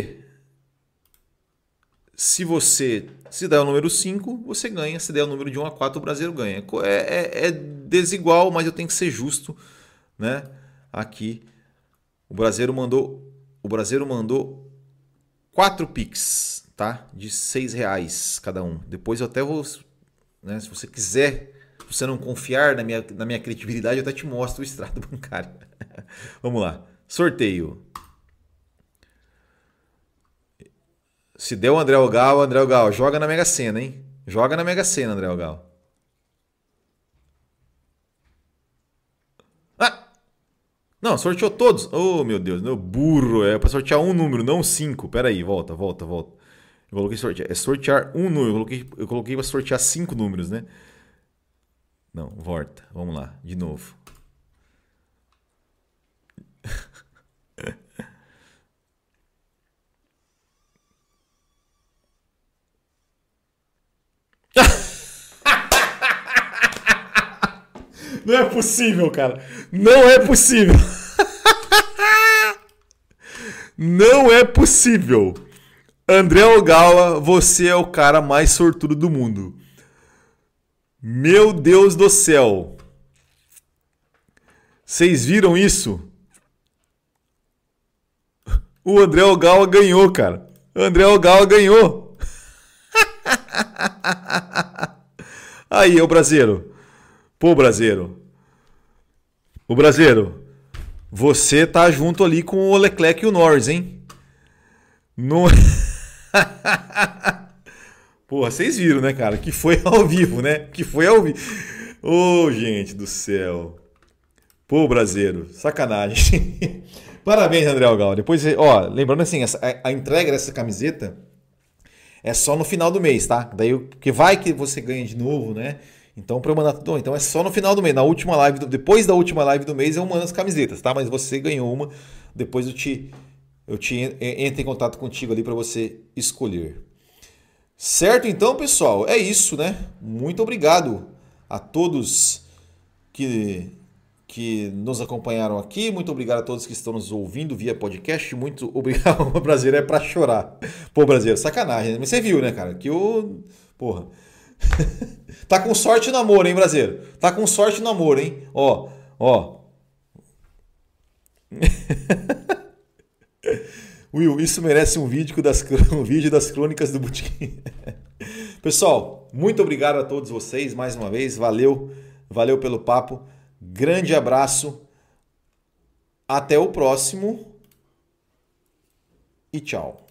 der o número 5, você ganha. Se der o número de 1 a 4, o brasileiro ganha. É desigual, mas eu tenho que ser justo, né? Aqui, o brasileiro mandou 4 Pix, tá? De R$6 cada um. Depois eu até vou, né? Se você quiser, se você não confiar na minha credibilidade, eu até te mostro o extrato bancário. Vamos lá. Sorteio. Se der o André Ogawa, joga na Mega Sena, hein? Joga na Mega Sena, André Ogawa. Ah! Não, sorteou todos. Oh, meu Deus, meu burro. É pra sortear um número, não 5. Pera aí, volta. Eu coloquei sortear. É sortear um número. Eu coloquei pra sortear 5 números, né? Não, volta. Vamos lá, de novo. Não é possível, cara. Não é possível. Não é possível. André Ogawa, você é o cara mais sortudo do mundo. Meu Deus do céu. Vocês viram isso? O André Ogawa ganhou, cara. O André Ogawa ganhou. Aí, o brasileiro. Pô, brasileiro. O brasileiro. Você tá junto ali com o Leclerc e o Norris, hein? Não... Porra, vocês viram, né, cara? Que foi ao vivo, né? Que foi ao vivo. Ô, gente do céu. Pô, brasileiro. Sacanagem. Parabéns, André Ogawa. Depois, ó, lembrando assim, a entrega dessa camiseta é só no final do mês, tá? Daí, porque vai que você ganha de novo, né? Então, para eu mandar tudo, então é só no final do mês, na última live, depois da última live do mês eu mando as camisetas, tá? Mas você ganhou uma, depois eu te entro em contato contigo ali para você escolher. Certo, então, pessoal, é isso, né? Muito obrigado a todos que nos acompanharam aqui, muito obrigado a todos que estão nos ouvindo via podcast, muito obrigado. O brasileiro é para chorar. Pô, brasileiro, sacanagem, né? Mas você viu, né, cara? Que o... Porra... Tá com sorte no amor, hein, brasileiro? Tá com sorte no amor, hein? Ó. Will, isso merece um vídeo das crônicas do Botequim. Pessoal, muito obrigado a todos vocês mais uma vez. Valeu pelo papo. Grande abraço. Até o próximo. E tchau.